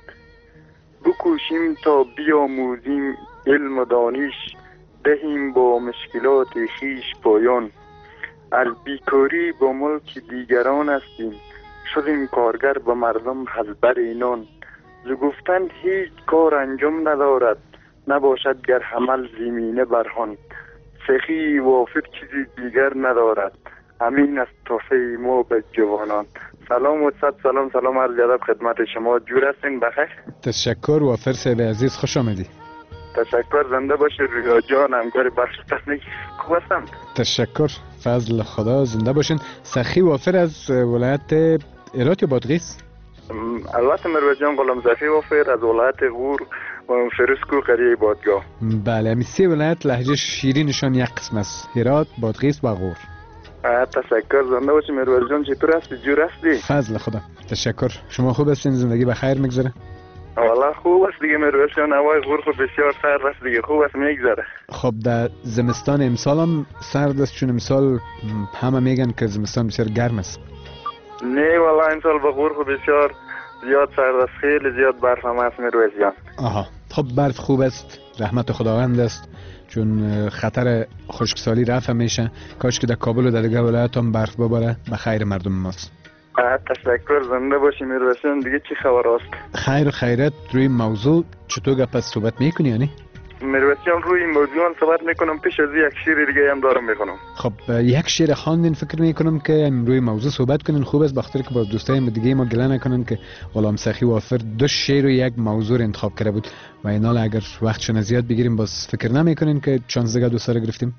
بکوشیم تا بیاموزیم علم و دانش، دهیم با مشکلات خیش پایان. از بیکاری با ملک دیگران هستیم، شدیم کارگر به مردم از بر اینان. ز گفتن هیچ کار انجام ندارد، نباشد گر عمل زمینه برهان. سخی وافر چیزی دیگر ندارد، همین است تحفه ما به جوانان. سلام و صد سلام سلام عرض ادب خدمت شما. جور هستین؟ بخیر. تشکر وافر صاحب عزیز، خوش آمدی. تشکر، زنده باشه ریا جان، همکار بخش تکنیک. خوب هستم. تشکر، فضل خدا، زنده باشین. سخی وافر از ولایت هرات یا بادغیس؟ البته مروه جان غلام سخی وافر از ولایت غور و فرسکو قریه بادگاه. بله، همین سه ولایت لهجه شیرینشان یک قسم است، هرات، بادغیس و غور. تشکر، زنده باشی مروه جان. چطور هستی؟ جور هستی؟ فضل خدا. تشکر، شما خوب هستین؟ زندگی بخیر میگذره؟ والا خوب است دیگه میرویس جان، هوای غرف بسیار سرد است دیگه، خوب است میگذره. خب در زمستان امسال هم سرد است؟ چون امسال همه میگن که زمستان بسیار گرم است. نه والا امسال به غرف بسیار زیاد سرد است، خیلی زیاد برف هم است میرویس جان. آها خب برف خوب است، رحمت خداوند است، چون خطر خشکسالی رفع میشه. کاش که در کابل و در دیگه ولایت هم برف بباره، به خیر مردم ماست. تشکر، زنده باشی میرویس جان. دیگه چی خبر است؟ خیر و خیرت. روی موضوع چطور گپ صحبت میکنی یعنی؟ میرویس جان روی این موضوع صحبت میکنم، پیش از یک شعر دیگه هم دارم میخونم. خب یک شعر خواندین، فکر میکنم که روی موضوع صحبت کنین. خوب است بخاطر که با دوستای دیگه ما گله نکنن که غلام سخی وافر دو شعر و یک موضوع انتخاب کرده بود و اینا اگر وقتشون زیاد بگیریم باز فکر نمیکنین که چانس دیگه دوستا رو گرفتیم.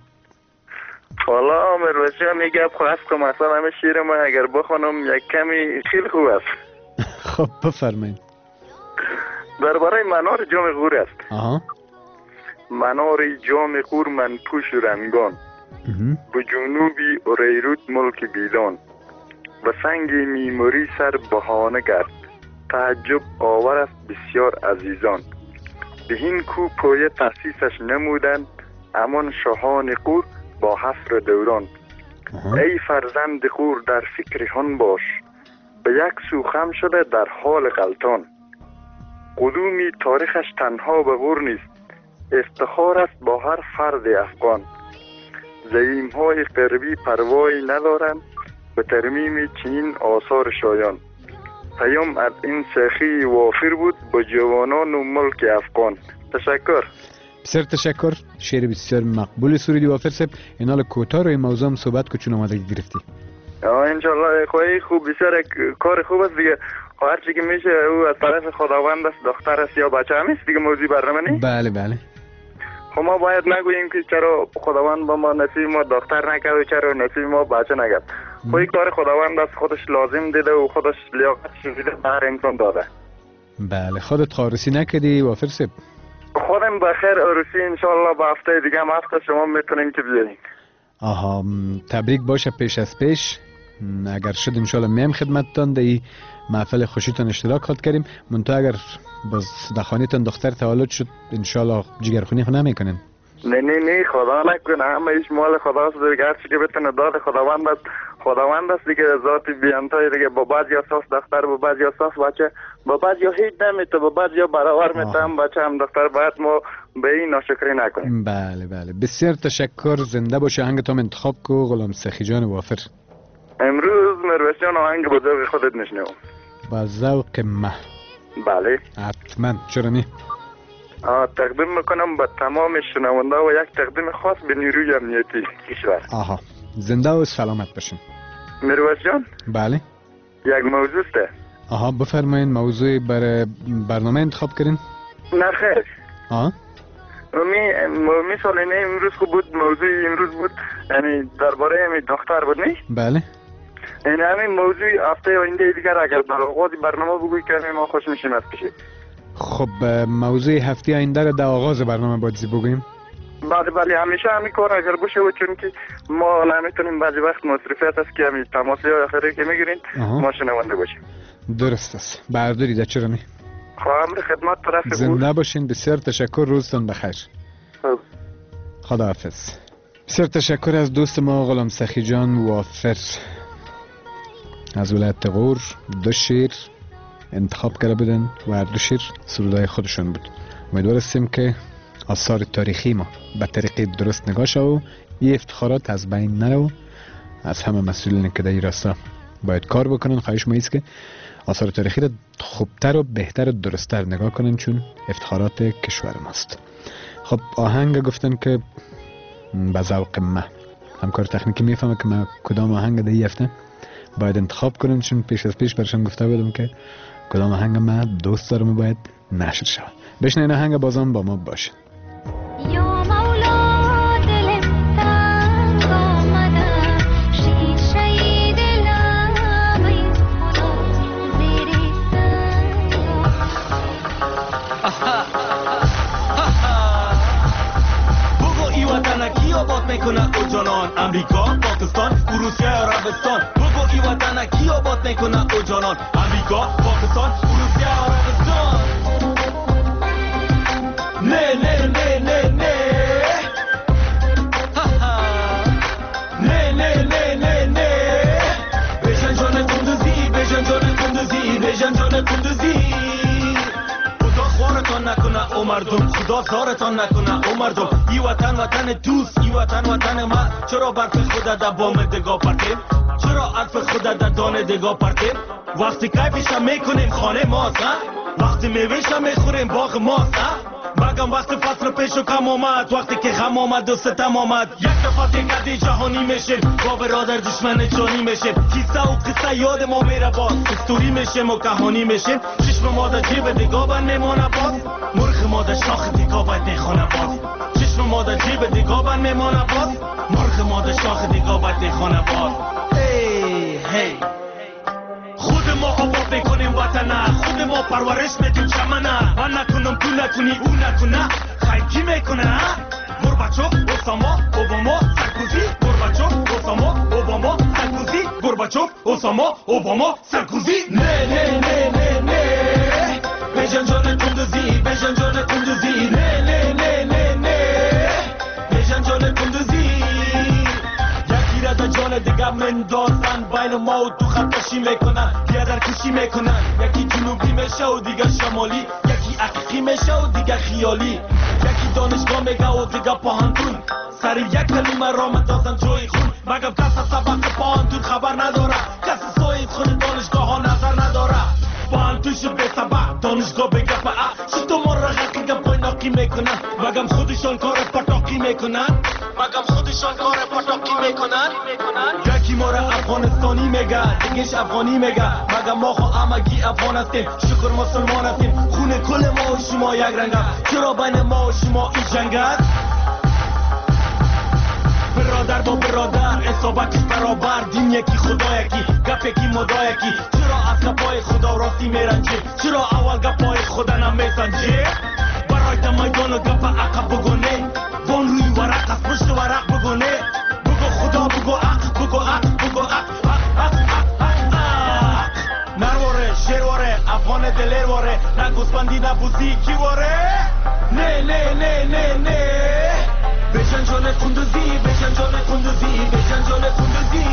والا میرویس جان میگه خواست که مثلا همه شعر ما اگر بخونم یک کمی خیلی خوب است. خب بفرمایید. درباره منار جام غور است. آها. منار جام غور من پوش و رنگان، به جنوبی اوریروت ملک بیلان، و سنگ میموری سر بهانه گرد، تعجب آور است بسیار عزیزان. به این کو پایه تأسیسش نمودند، امان شاهان غور با حفر دوران. ای فرزند غور در فکر هان باش، به یک سو خم شده در حال غلطان. قدومی تاریخش تنها به غور نیست، افتخار است با هر فرد افغان. زعیم های غربی پروایی ندارند به ترمیم چنین آثار شایان. پیام از این سخی وافر بود با جوانان و ملک افغان. تشکر. بسیار تشکر. شعر بسیار مقبول سرودی وافر صاحب. اینال کوتاه روی موضوع هم صحبت کو چون آمادگی گرفتی. انشالله خواهی خوب، بسیار کار خوب است دیگه. هر چی که میشه او از طرف خداوند است، دختر است یا بچه هم است دیگه. موضوع برنامه نی؟ بله بله. خب ما باید نگوییم که چرا خداوند با ما نصیب ما دختر نکرد و چرا نصیب ما بچه نکرد. خودی کار خداوند است، خودش لازم دیده و خودش لیاقتش دیده به هر انسان داده. بله. خودت خارسی نکردی وافر صاحب؟ خودم بخیر عروسی انشالله به هفته دیگه هم هفته شما میتونیم که بیاییم. آها تبریک باشه پیش از پیش. اگر شد انشالله میم خدمتتان در این محفل خوشیتان اشتراک خود کردیم. منتها اگر باز در خانیتان دختر تولد شد انشالله جگرخونی خو نمیکنن. نه نه نه خدا نکنه، همه ایش مال خداست دیگه. هر چی که بتونه داد خداوند است، خداوند است دیگه. ذاتی بیانتای دیگه. با بعضی اساس دختر، با بعضی اساس بچه، با بعضی هیچ نمیته، با بعضی برابر میته هم بچه هم دختر. باید ما به این ناشکری نکنیم. بله بله. بسیار تشکر. زنده باشه. آهنگتون انتخاب کو غلام سخی جان وافر. امروز میرویس جان آهنگ با ذوق خودت میشنوم. با ذوق ما. بله حتما. چرا نی؟ تقدیم میکنم به تمام شنونده و یک تقدیم خاص به نیروی امنیتی کشور. آها زنده و سلامت باشین. میرویس جان. بله. یک موضوع است. آها بفرمایین. موضوع برای برنامه انتخاب کردین؟ نه خیر. آها می می سالینه امروز خوب بود. موضوع امروز بود یعنی درباره همین دختر بود نی؟ بله. این همین موضوع هفته آینده دیگر اگر در آغاز برنامه بگویی که ما خوش میشیم از پیش. خب موضوع هفته آینده رو در آغاز برنامه باید بگوییم. بله بله همیشه همین کار اگر باشه و چون که ما نمیتونیم بعضی وقت مصرفیت است که همین تماسی های آخری که میگیرین ما شنونده باشیم. درست است. برداری در چرا نی؟ خواهم خدمت طرف بود. زنده باشین. بسیار تشکر. روزتان بخیر. خداحافظ. بسیار تشکر از دوست ما غلام سخی جان وافر از ولایت غور. دو شعر انتخاب کرده بودن و هر دو شعر سرودای خودشون بود. امیدوار هستیم که آثار تاریخی ما به طریق درست نگاه شد و این افتخارات از بین نرو. از همه مسئولین که در این راستا باید کار بکنن خواهش ما ایست که آثار تاریخی را خوبتر و بهتر و درستتر نگاه کنن چون افتخارات کشور ماست. خب آهنگ گفتن که به ذوق ما. همکار تکنیکی میفهمه که ما کدام آهنگ در این هفته باید انتخاب کنم چون پیش از پیش برشان گفته بودم که کدام آهنگ ما دوست دارم و باید نشر شود. بشنین آهنگ بازم با ما باشه. آباد میکنه او جانان امریکا پاکستان روسیه عربستان بگو ای وطن کی آباد میکنه او جانان امریکا پاکستان روسیه عربستان جان کندوزی خدا خوارتان نکنه او مردم خدا زارتان نکنه او مردم ای وطن وطن دوست ای وطن وطن من چرا برف خود در بام دگاه پرتیم چرا عطف خود در دانه دگاه پرتیم وقتی کیفش میکنیم خانه ماست وقتی میوهش میخوریم باغ ماست مگم وقتی فصل پیش و کم آمد وقتی که غم آمد و ستم آمد یک دفعه دیگه جهانی میشیم با برادر دشمن جانی میشیم کیسه و قصه یاد ما میره باز استوری میشیم و کهانی میشیم چشم ما در جیب دیگاه بند میمانه باز مرغ ما در شاخ دیگاه باید میخوانه باز چشم ما در جیب دیگاه بند میمانه باز مرغ ما در شاخ دیگاه باید میخوانه باز هی هی خود ما آباد میکنیم وطنه خود ما پرورش میدیم چمنه من نکنم تو نکنی او نکنه خیلی کی میکنه گورباچوف اوساما اوباما سرکوزی گورباچوف اوساما اوباما سرکوزی گورباچوف اوساما اوباما سرکوزی نه نه نه نه نه بجان جان کندوزی بجان جان کندوزی نه نه نه نه نه بجان جان کندوزی یکی را در جان دیگه مندازن بین ما و تو خط کشی میکنن بیادر کشی میکنن یکی جنوبی میشه و دیگه شمالی یکی حقیقی میشه و دیگه خیالی یکی دانشگاه میگه و دیگه پاهنتون سر یک کلمه را مندازن جای خون مگم کس سبق پاهنتون خبر نداره کس سایت خود دانشگاه ها نظر نداره پاهنتون شد به سبق دانشگاه بگه پا شد ما را حقیقه پای ناقی میکنن مگم خودشان کار پتاقی میکنن مگم خودشان کار پتاقی میکنن یکی ما را افغانستانی میگه دیگهش افغانی میگه مگم ما خو همگی افغان هستیم شکر مسلمان هستیم خون کل ما و شما یک رنگ است چرا بین ما و شما این جنگ است برادر با برادر اصابتش برابر دین یکی خدا یکی گپ یکی مدا یکی چرا از گپای خدا راستی میرنجی چرا اول گپای خدا نمیسنجی برای تا میدان و گپ عقب بگونه وان روی ورق از پشت ورق بگونه بگو خدا بگو عق بگو عق بگو عق نرواره شیرواره افغان دلیرواره نه گوسپندی نه بوزی کی واره نه نه نه نه نه بجان جان کندوزی بجان جان کندوزی بجان جان کندوزی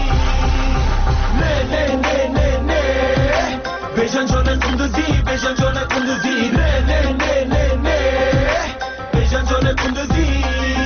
نه نه نه نه نه بجان جان کندوزی بجان جان کندوزی نه نه نه نه نه بجان جان کندوزی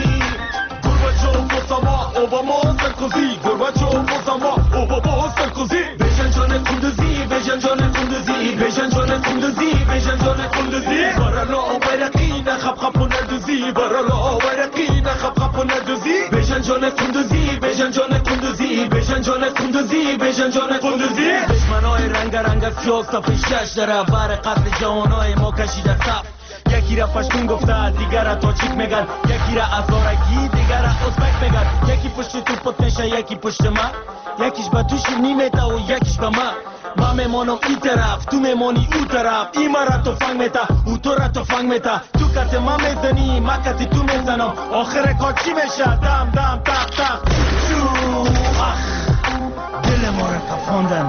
گورباچوف اوساما اوباما سرکوزی گورباچوف اوساما اوباما سرکوزی بجان جان کندوزی بجان جان کندوزی بجان جان کندوزی بجان جان کندوزی برالا بیرقی نخب خب نردوزی برالا بیرقی نخب خب نردوزی بجان جان کندوزی بجان جان کندوزی بجان جان کندوزی بجان جان کندوزی دشمنای رنگ رنگ سیاه صف شش در بر قتل جوانای ما کشیده صف یکی را پشتون گفته دیگر را تاجیک میگن یکی را ازارگی دیگر را ازبک میگن یکی پشت تو پت میشه یکی پشت ما یکیش به تو شیرنی میده و یکیش به ما ما میمانم این طرف تو میمانی او طرف این ما را تو فنگ میته او تو را تو فنگ میته تو کت ما میزنی ما کت تو میزنم آخر کار چی میشه دم دم تق تق چو اخ دل ما را تفاندن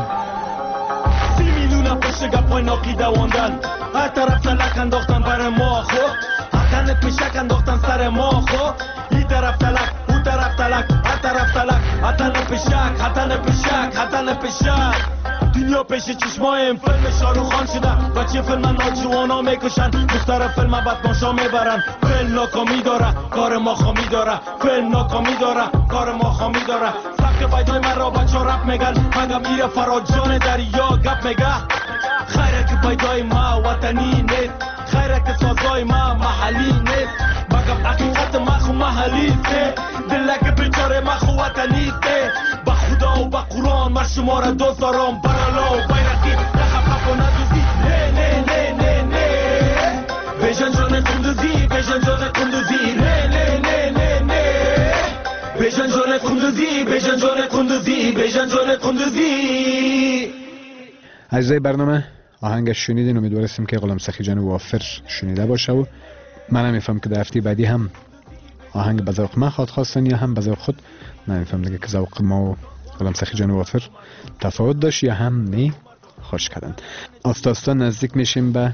سی میلیون پشت گپای ناقی دواندن هر طرف تلک انداختن بر ما خو هتن پشک انداختن سر ما خو این طرف تلک اون طرف تلک هر طرف تلک هتن پشک هتن پشک هتن پشک دنیا پیش چشمایم فیلم شاروخ خان شده بچه فیلم ناجوانا میکشن دختر فیلم بدماشا میبرن فیلم ناکامی داره کار ما خامی داره فیلم ناکامی داره کار ما خامی داره سبک بایدای من را بچه رپ میگن مگم ایره فراجان دریا گپ میگه خیره که بایدای ما وطنی نیست خیره که سازای ما محلی نیست مگم حقیقت ما خو محلی است دلک بیچاره ما خو وطنی است با خدا و با قرآن ما شما را دوست دارم برالا و بیرقی نخب خب و ندوزی نه نه نه نه نه بجان جان کندوزی بجان جان کندوزی نه نه نه نه نه بجان جان کندوزی بجان جان کندوزی بجان جان کندوزی عزیزای برنامه آهنگش شنیدین امیدوارستیم که غلام سخی جان وافر شنیده باشه و منم میفهم که در هفته بعدی هم آهنگ به ذوق من خواهد خواستن یا هم به ذوق خود نمیفهم دیگه که ذوق ما و غلام سخی جان وافر تفاوت داشت یا هم نه خوش کردن. آستا آستا نزدیک میشیم به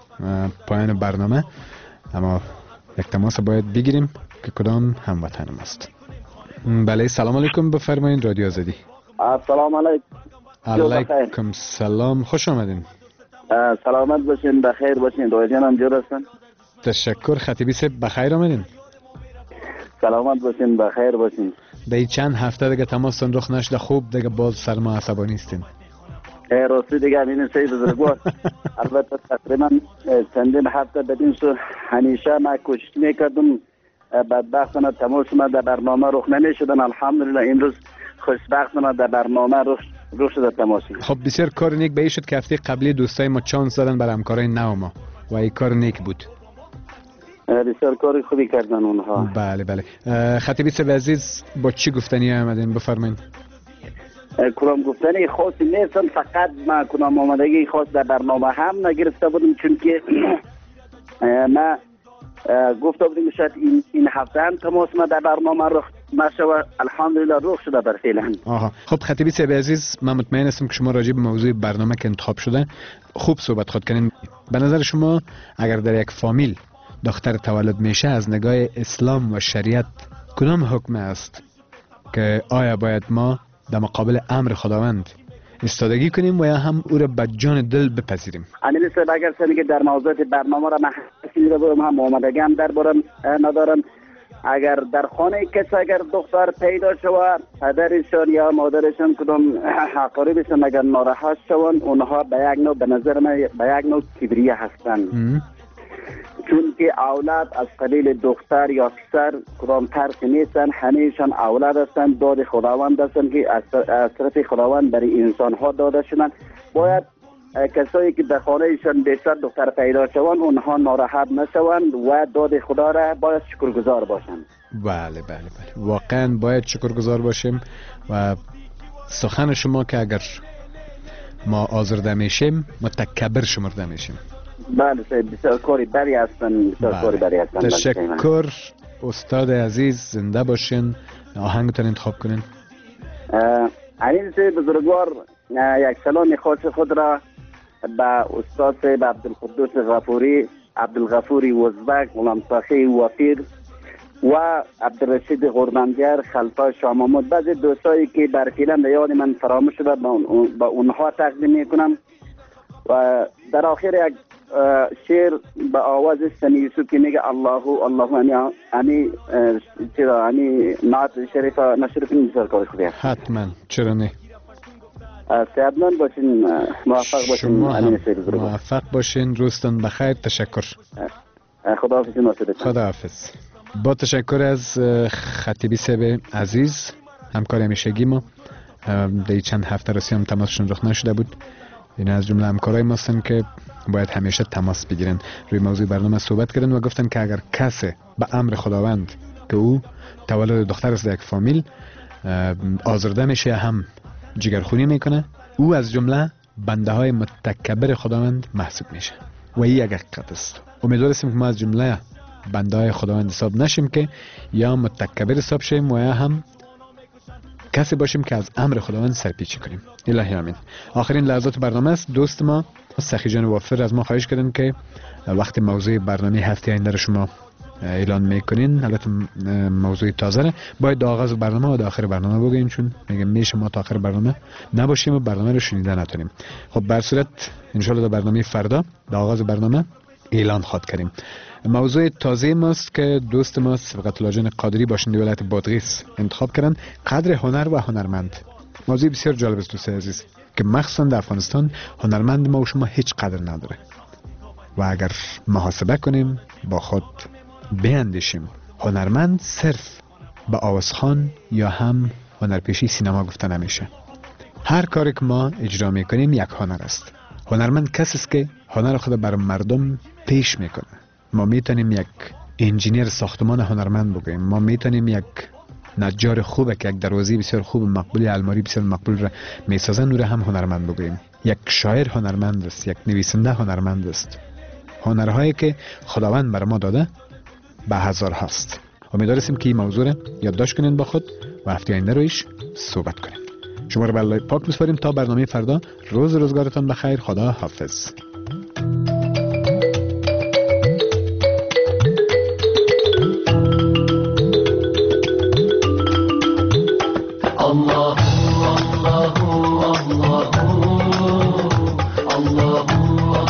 پایان برنامه اما یک تماس باید بگیریم که کدام هموطن ماست. بله سلام علیکم بفرمایید رادیو آزادی. سلام علیکم. علیکم سلام خوش آمدین. سلامت باشین، بخیر باشین. روی جان هم جور هستن. تشکر خطیبی صاحب، بخیر آمدین. سلامت باشین، بخیر باشین. دی چند هفته دیگه تماستون رخ نشده، خوب دیگه باز سر ما عصبانی استین. راستی دیگه همین سید بزرگوار. البته تقریبا چندین هفته بدین سو همیشه ما کوشش میکردم، بدبختانه تماس ما در برنامه رخ نمیشدن. الحمدلله امروز خوشبختانه در برنامه رخ رخ شده تماسی. خب بسیار کار نیک به شد که هفته قبلی دوستای ما چانس دادن بر همکارای نو ما و این کار نیک بود. بسیار کار خوبی کردن اونها. بله بله. خطیبی صاحب عزیز با چی گفتنی آمدین بفرمایید؟ کلام گفتنی خاصی نیستن، فقط ما کلام آمدگی خاص در برنامه هم نگرفته بودم، چون که ما گفته بودیم شاید این این هفته هم تماس ما در برنامه رخ نشوه. الحمدلله رخ شده بر فعلا. آها خب خطیبی صاحب عزیز، من مطمئن هستم که شما راجع به موضوع برنامه که انتخاب شده خوب صحبت خود کنین. به نظر شما اگر در یک فامیل دختر تولد میشه، از نگاه اسلام و شریعت کدام حکم است که آیا باید ما در مقابل امر خداوند استادگی کنیم و یا هم او را به جان دل بپذیریم؟ امیر صاحب اگر سنی که در موضوعات برنامه را محسوسی را برم هم آمدگی هم در برم ندارم. اگر در خانه کسی اگر دختر پیدا شود، پدرشان یا مادرشان کدام اقاربشان اگر ناراحت شوند، اونها به یک نوع به نظر من به یک نوع کبریه هستند، چون که اولاد از قبیل دختر یا پسر کدام فرقی نیستن، همهشان اولاد هستند، داد خداوند هستند که از طرف خداوند برای انسان ها داده شدند. باید کسایی که در خانهشان بیشتر دختر پیدا شوند اونها ناراحت نشوند و داد خدا را باید شکرگزار باشند. بله بله بله، واقعا باید شکرگزار باشیم و سخن شما که اگر ما آزرده میشیم متکبر شمرده میشیم. بله سید، بسیار کاری بری هستن، بسیار کاری بری هستن. تشکر استاد عزیز، زنده باشین. آهنگتون انتخاب کنین. امین سید بزرگوار، یک سلام خاص خود را به استاد سید عبدالقدوس غفوری، عبدالغفوری وزبک، غلام ساخی وفیر و عبدالرشید غربندگر، خلفا شاه محمود، بعضی دوستایی که برفیلن به یاد من فراموش شده با اونها تقدیم میکنم. و در آخر یک شعر به آواز سمی یوسف که میگه الله الله امی امی چرا امی نعت شریف نشر کنیم. بسیار کار خوبیه. حتما، چرا نه. سعدمند باشین، موفق باشین. شما هم موفق باشین. روزتون بخیر. تشکر. خداحافظ. خداحافظ. با تشکر از خطیبی صاحب عزیز، همکار همیشگی ما. در چند هفته رسی هم تماسشون رخ نشده بود. این از جمله همکارای ما هستن که باید همیشه تماس بگیرن. روی موضوع برنامه صحبت کردن و گفتن که اگر کسی به امر خداوند که او تولد دختر است در یک فامیل آزرده میشه، هم جگرخونی میکنه، او از جمله بنده های متکبر خداوند محسوب میشه و این یک حقیقت است. امیدوار هستیم که ما از جمله بنده های خداوند حساب نشیم که یا متکبر حساب شیم و یا هم کسی باشیم که از امر خداوند سرپیچی کنیم. الهی آمین. آخرین لحظات برنامه است. دوست ما سخی جان وافر از ما خواهش کردن که وقتی موضوع برنامه هفته آینده رو شما اعلان میکنین، البته موضوع تازه، باید در آغاز برنامه و در آخر برنامه بگیم، چون میگم میشه ما تا آخر برنامه نباشیم و برنامه رو شنیده نتونیم. خب بر صورت ان شاء الله در برنامه فردا در آغاز برنامه اعلان خواهد کردیم. موضوع تازه ماست که دوست ما صبغت الله جان قادری باشنده ولایت بادغیس انتخاب کردن، قدر هنر و هنرمند. موضوع بسیار جالب است دوست عزیز که مخصوصا در افغانستان هنرمند ما و شما هیچ قدر نداره و اگر محاسبه کنیم با خود بیندیشیم، هنرمند صرف به آوازخوان یا هم هنرپیشی سینما گفته نمیشه. هر کاری که ما اجرا میکنیم یک هنر است. هنرمند کسی است که هنر خود بر مردم پیش میکنه. ما میتونیم یک انجینیر ساختمان هنرمند بگوییم، ما میتونیم یک نجار خوبه که یک دروازه بسیار خوب مقبول، الماری بسیار مقبول را میسازن، او را هم هنرمند بگوییم. یک شاعر هنرمند است، یک نویسنده هنرمند است. هنرهایی که خداوند بر ما داده به هزار هست. امیدوار هستیم که این موضوع را یادداشت کنین با خود و هفته آینده رویش صحبت کنیم. شما را به الله پاک میسپاریم تا برنامه فردا. روز روزگارتان بخیر. خدا حافظ. الله الله الله الله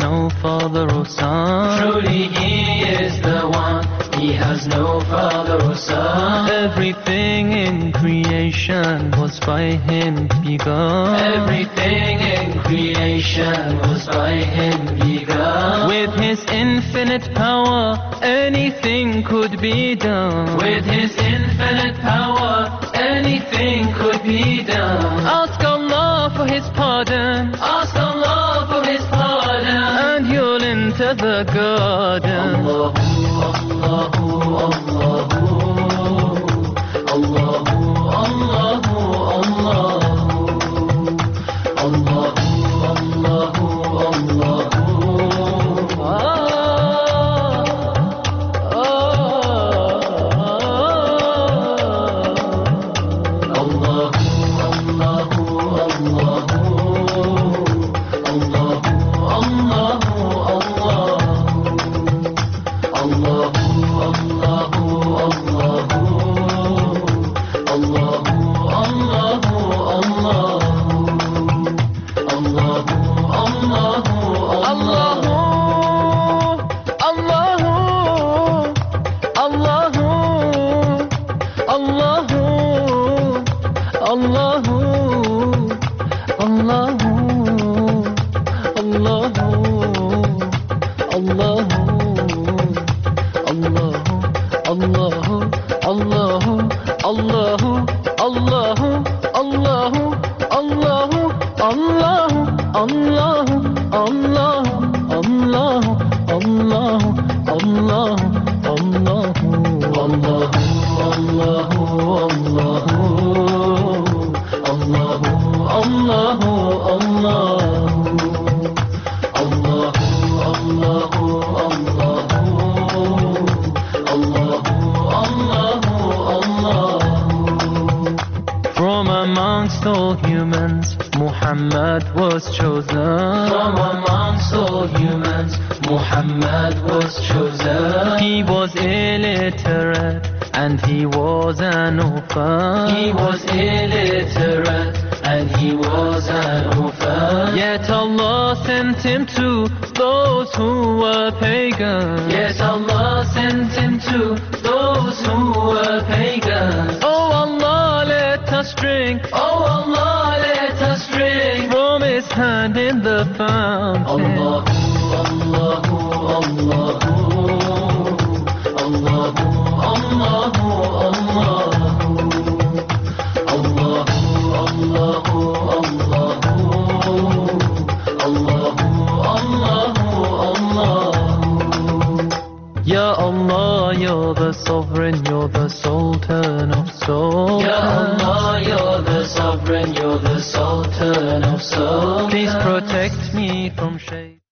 no father or son. Truly he is the one, he has no father or son. Everything in creation was by him begun. Everything in creation was by him begun. With his infinite power, anything could be done. With his infinite power, anything could be done. Ask Allah for his pardon. Ask Allah for his pardon, and you'll enter the garden. Allahu, Allahu, Allahu, Allahu, Allahu, Allahu, Allahu, Allahu, From amongst all humans, Muhammad was chosen. From amongst all humans, Muhammad was chosen. He was illiterate and he was an orphan. He was illiterate and he was an orphan. Yet Allah sent him to those who were pagans. Yet Allah sent him to those who were pagans. Oh Allah, let us drink. Oh Allah, let us drink from his hand in the fountain. Allahu, Allahu, Allahu, Allahu, Allahu, Allahu, Allahu, Allahu, Allahu, Allahu, Allahu. Ya Allah, you're the sovereign, you're the sultan of souls. Ya Allah, you're the sovereign, you're the sultan of souls. Please protect me from shade.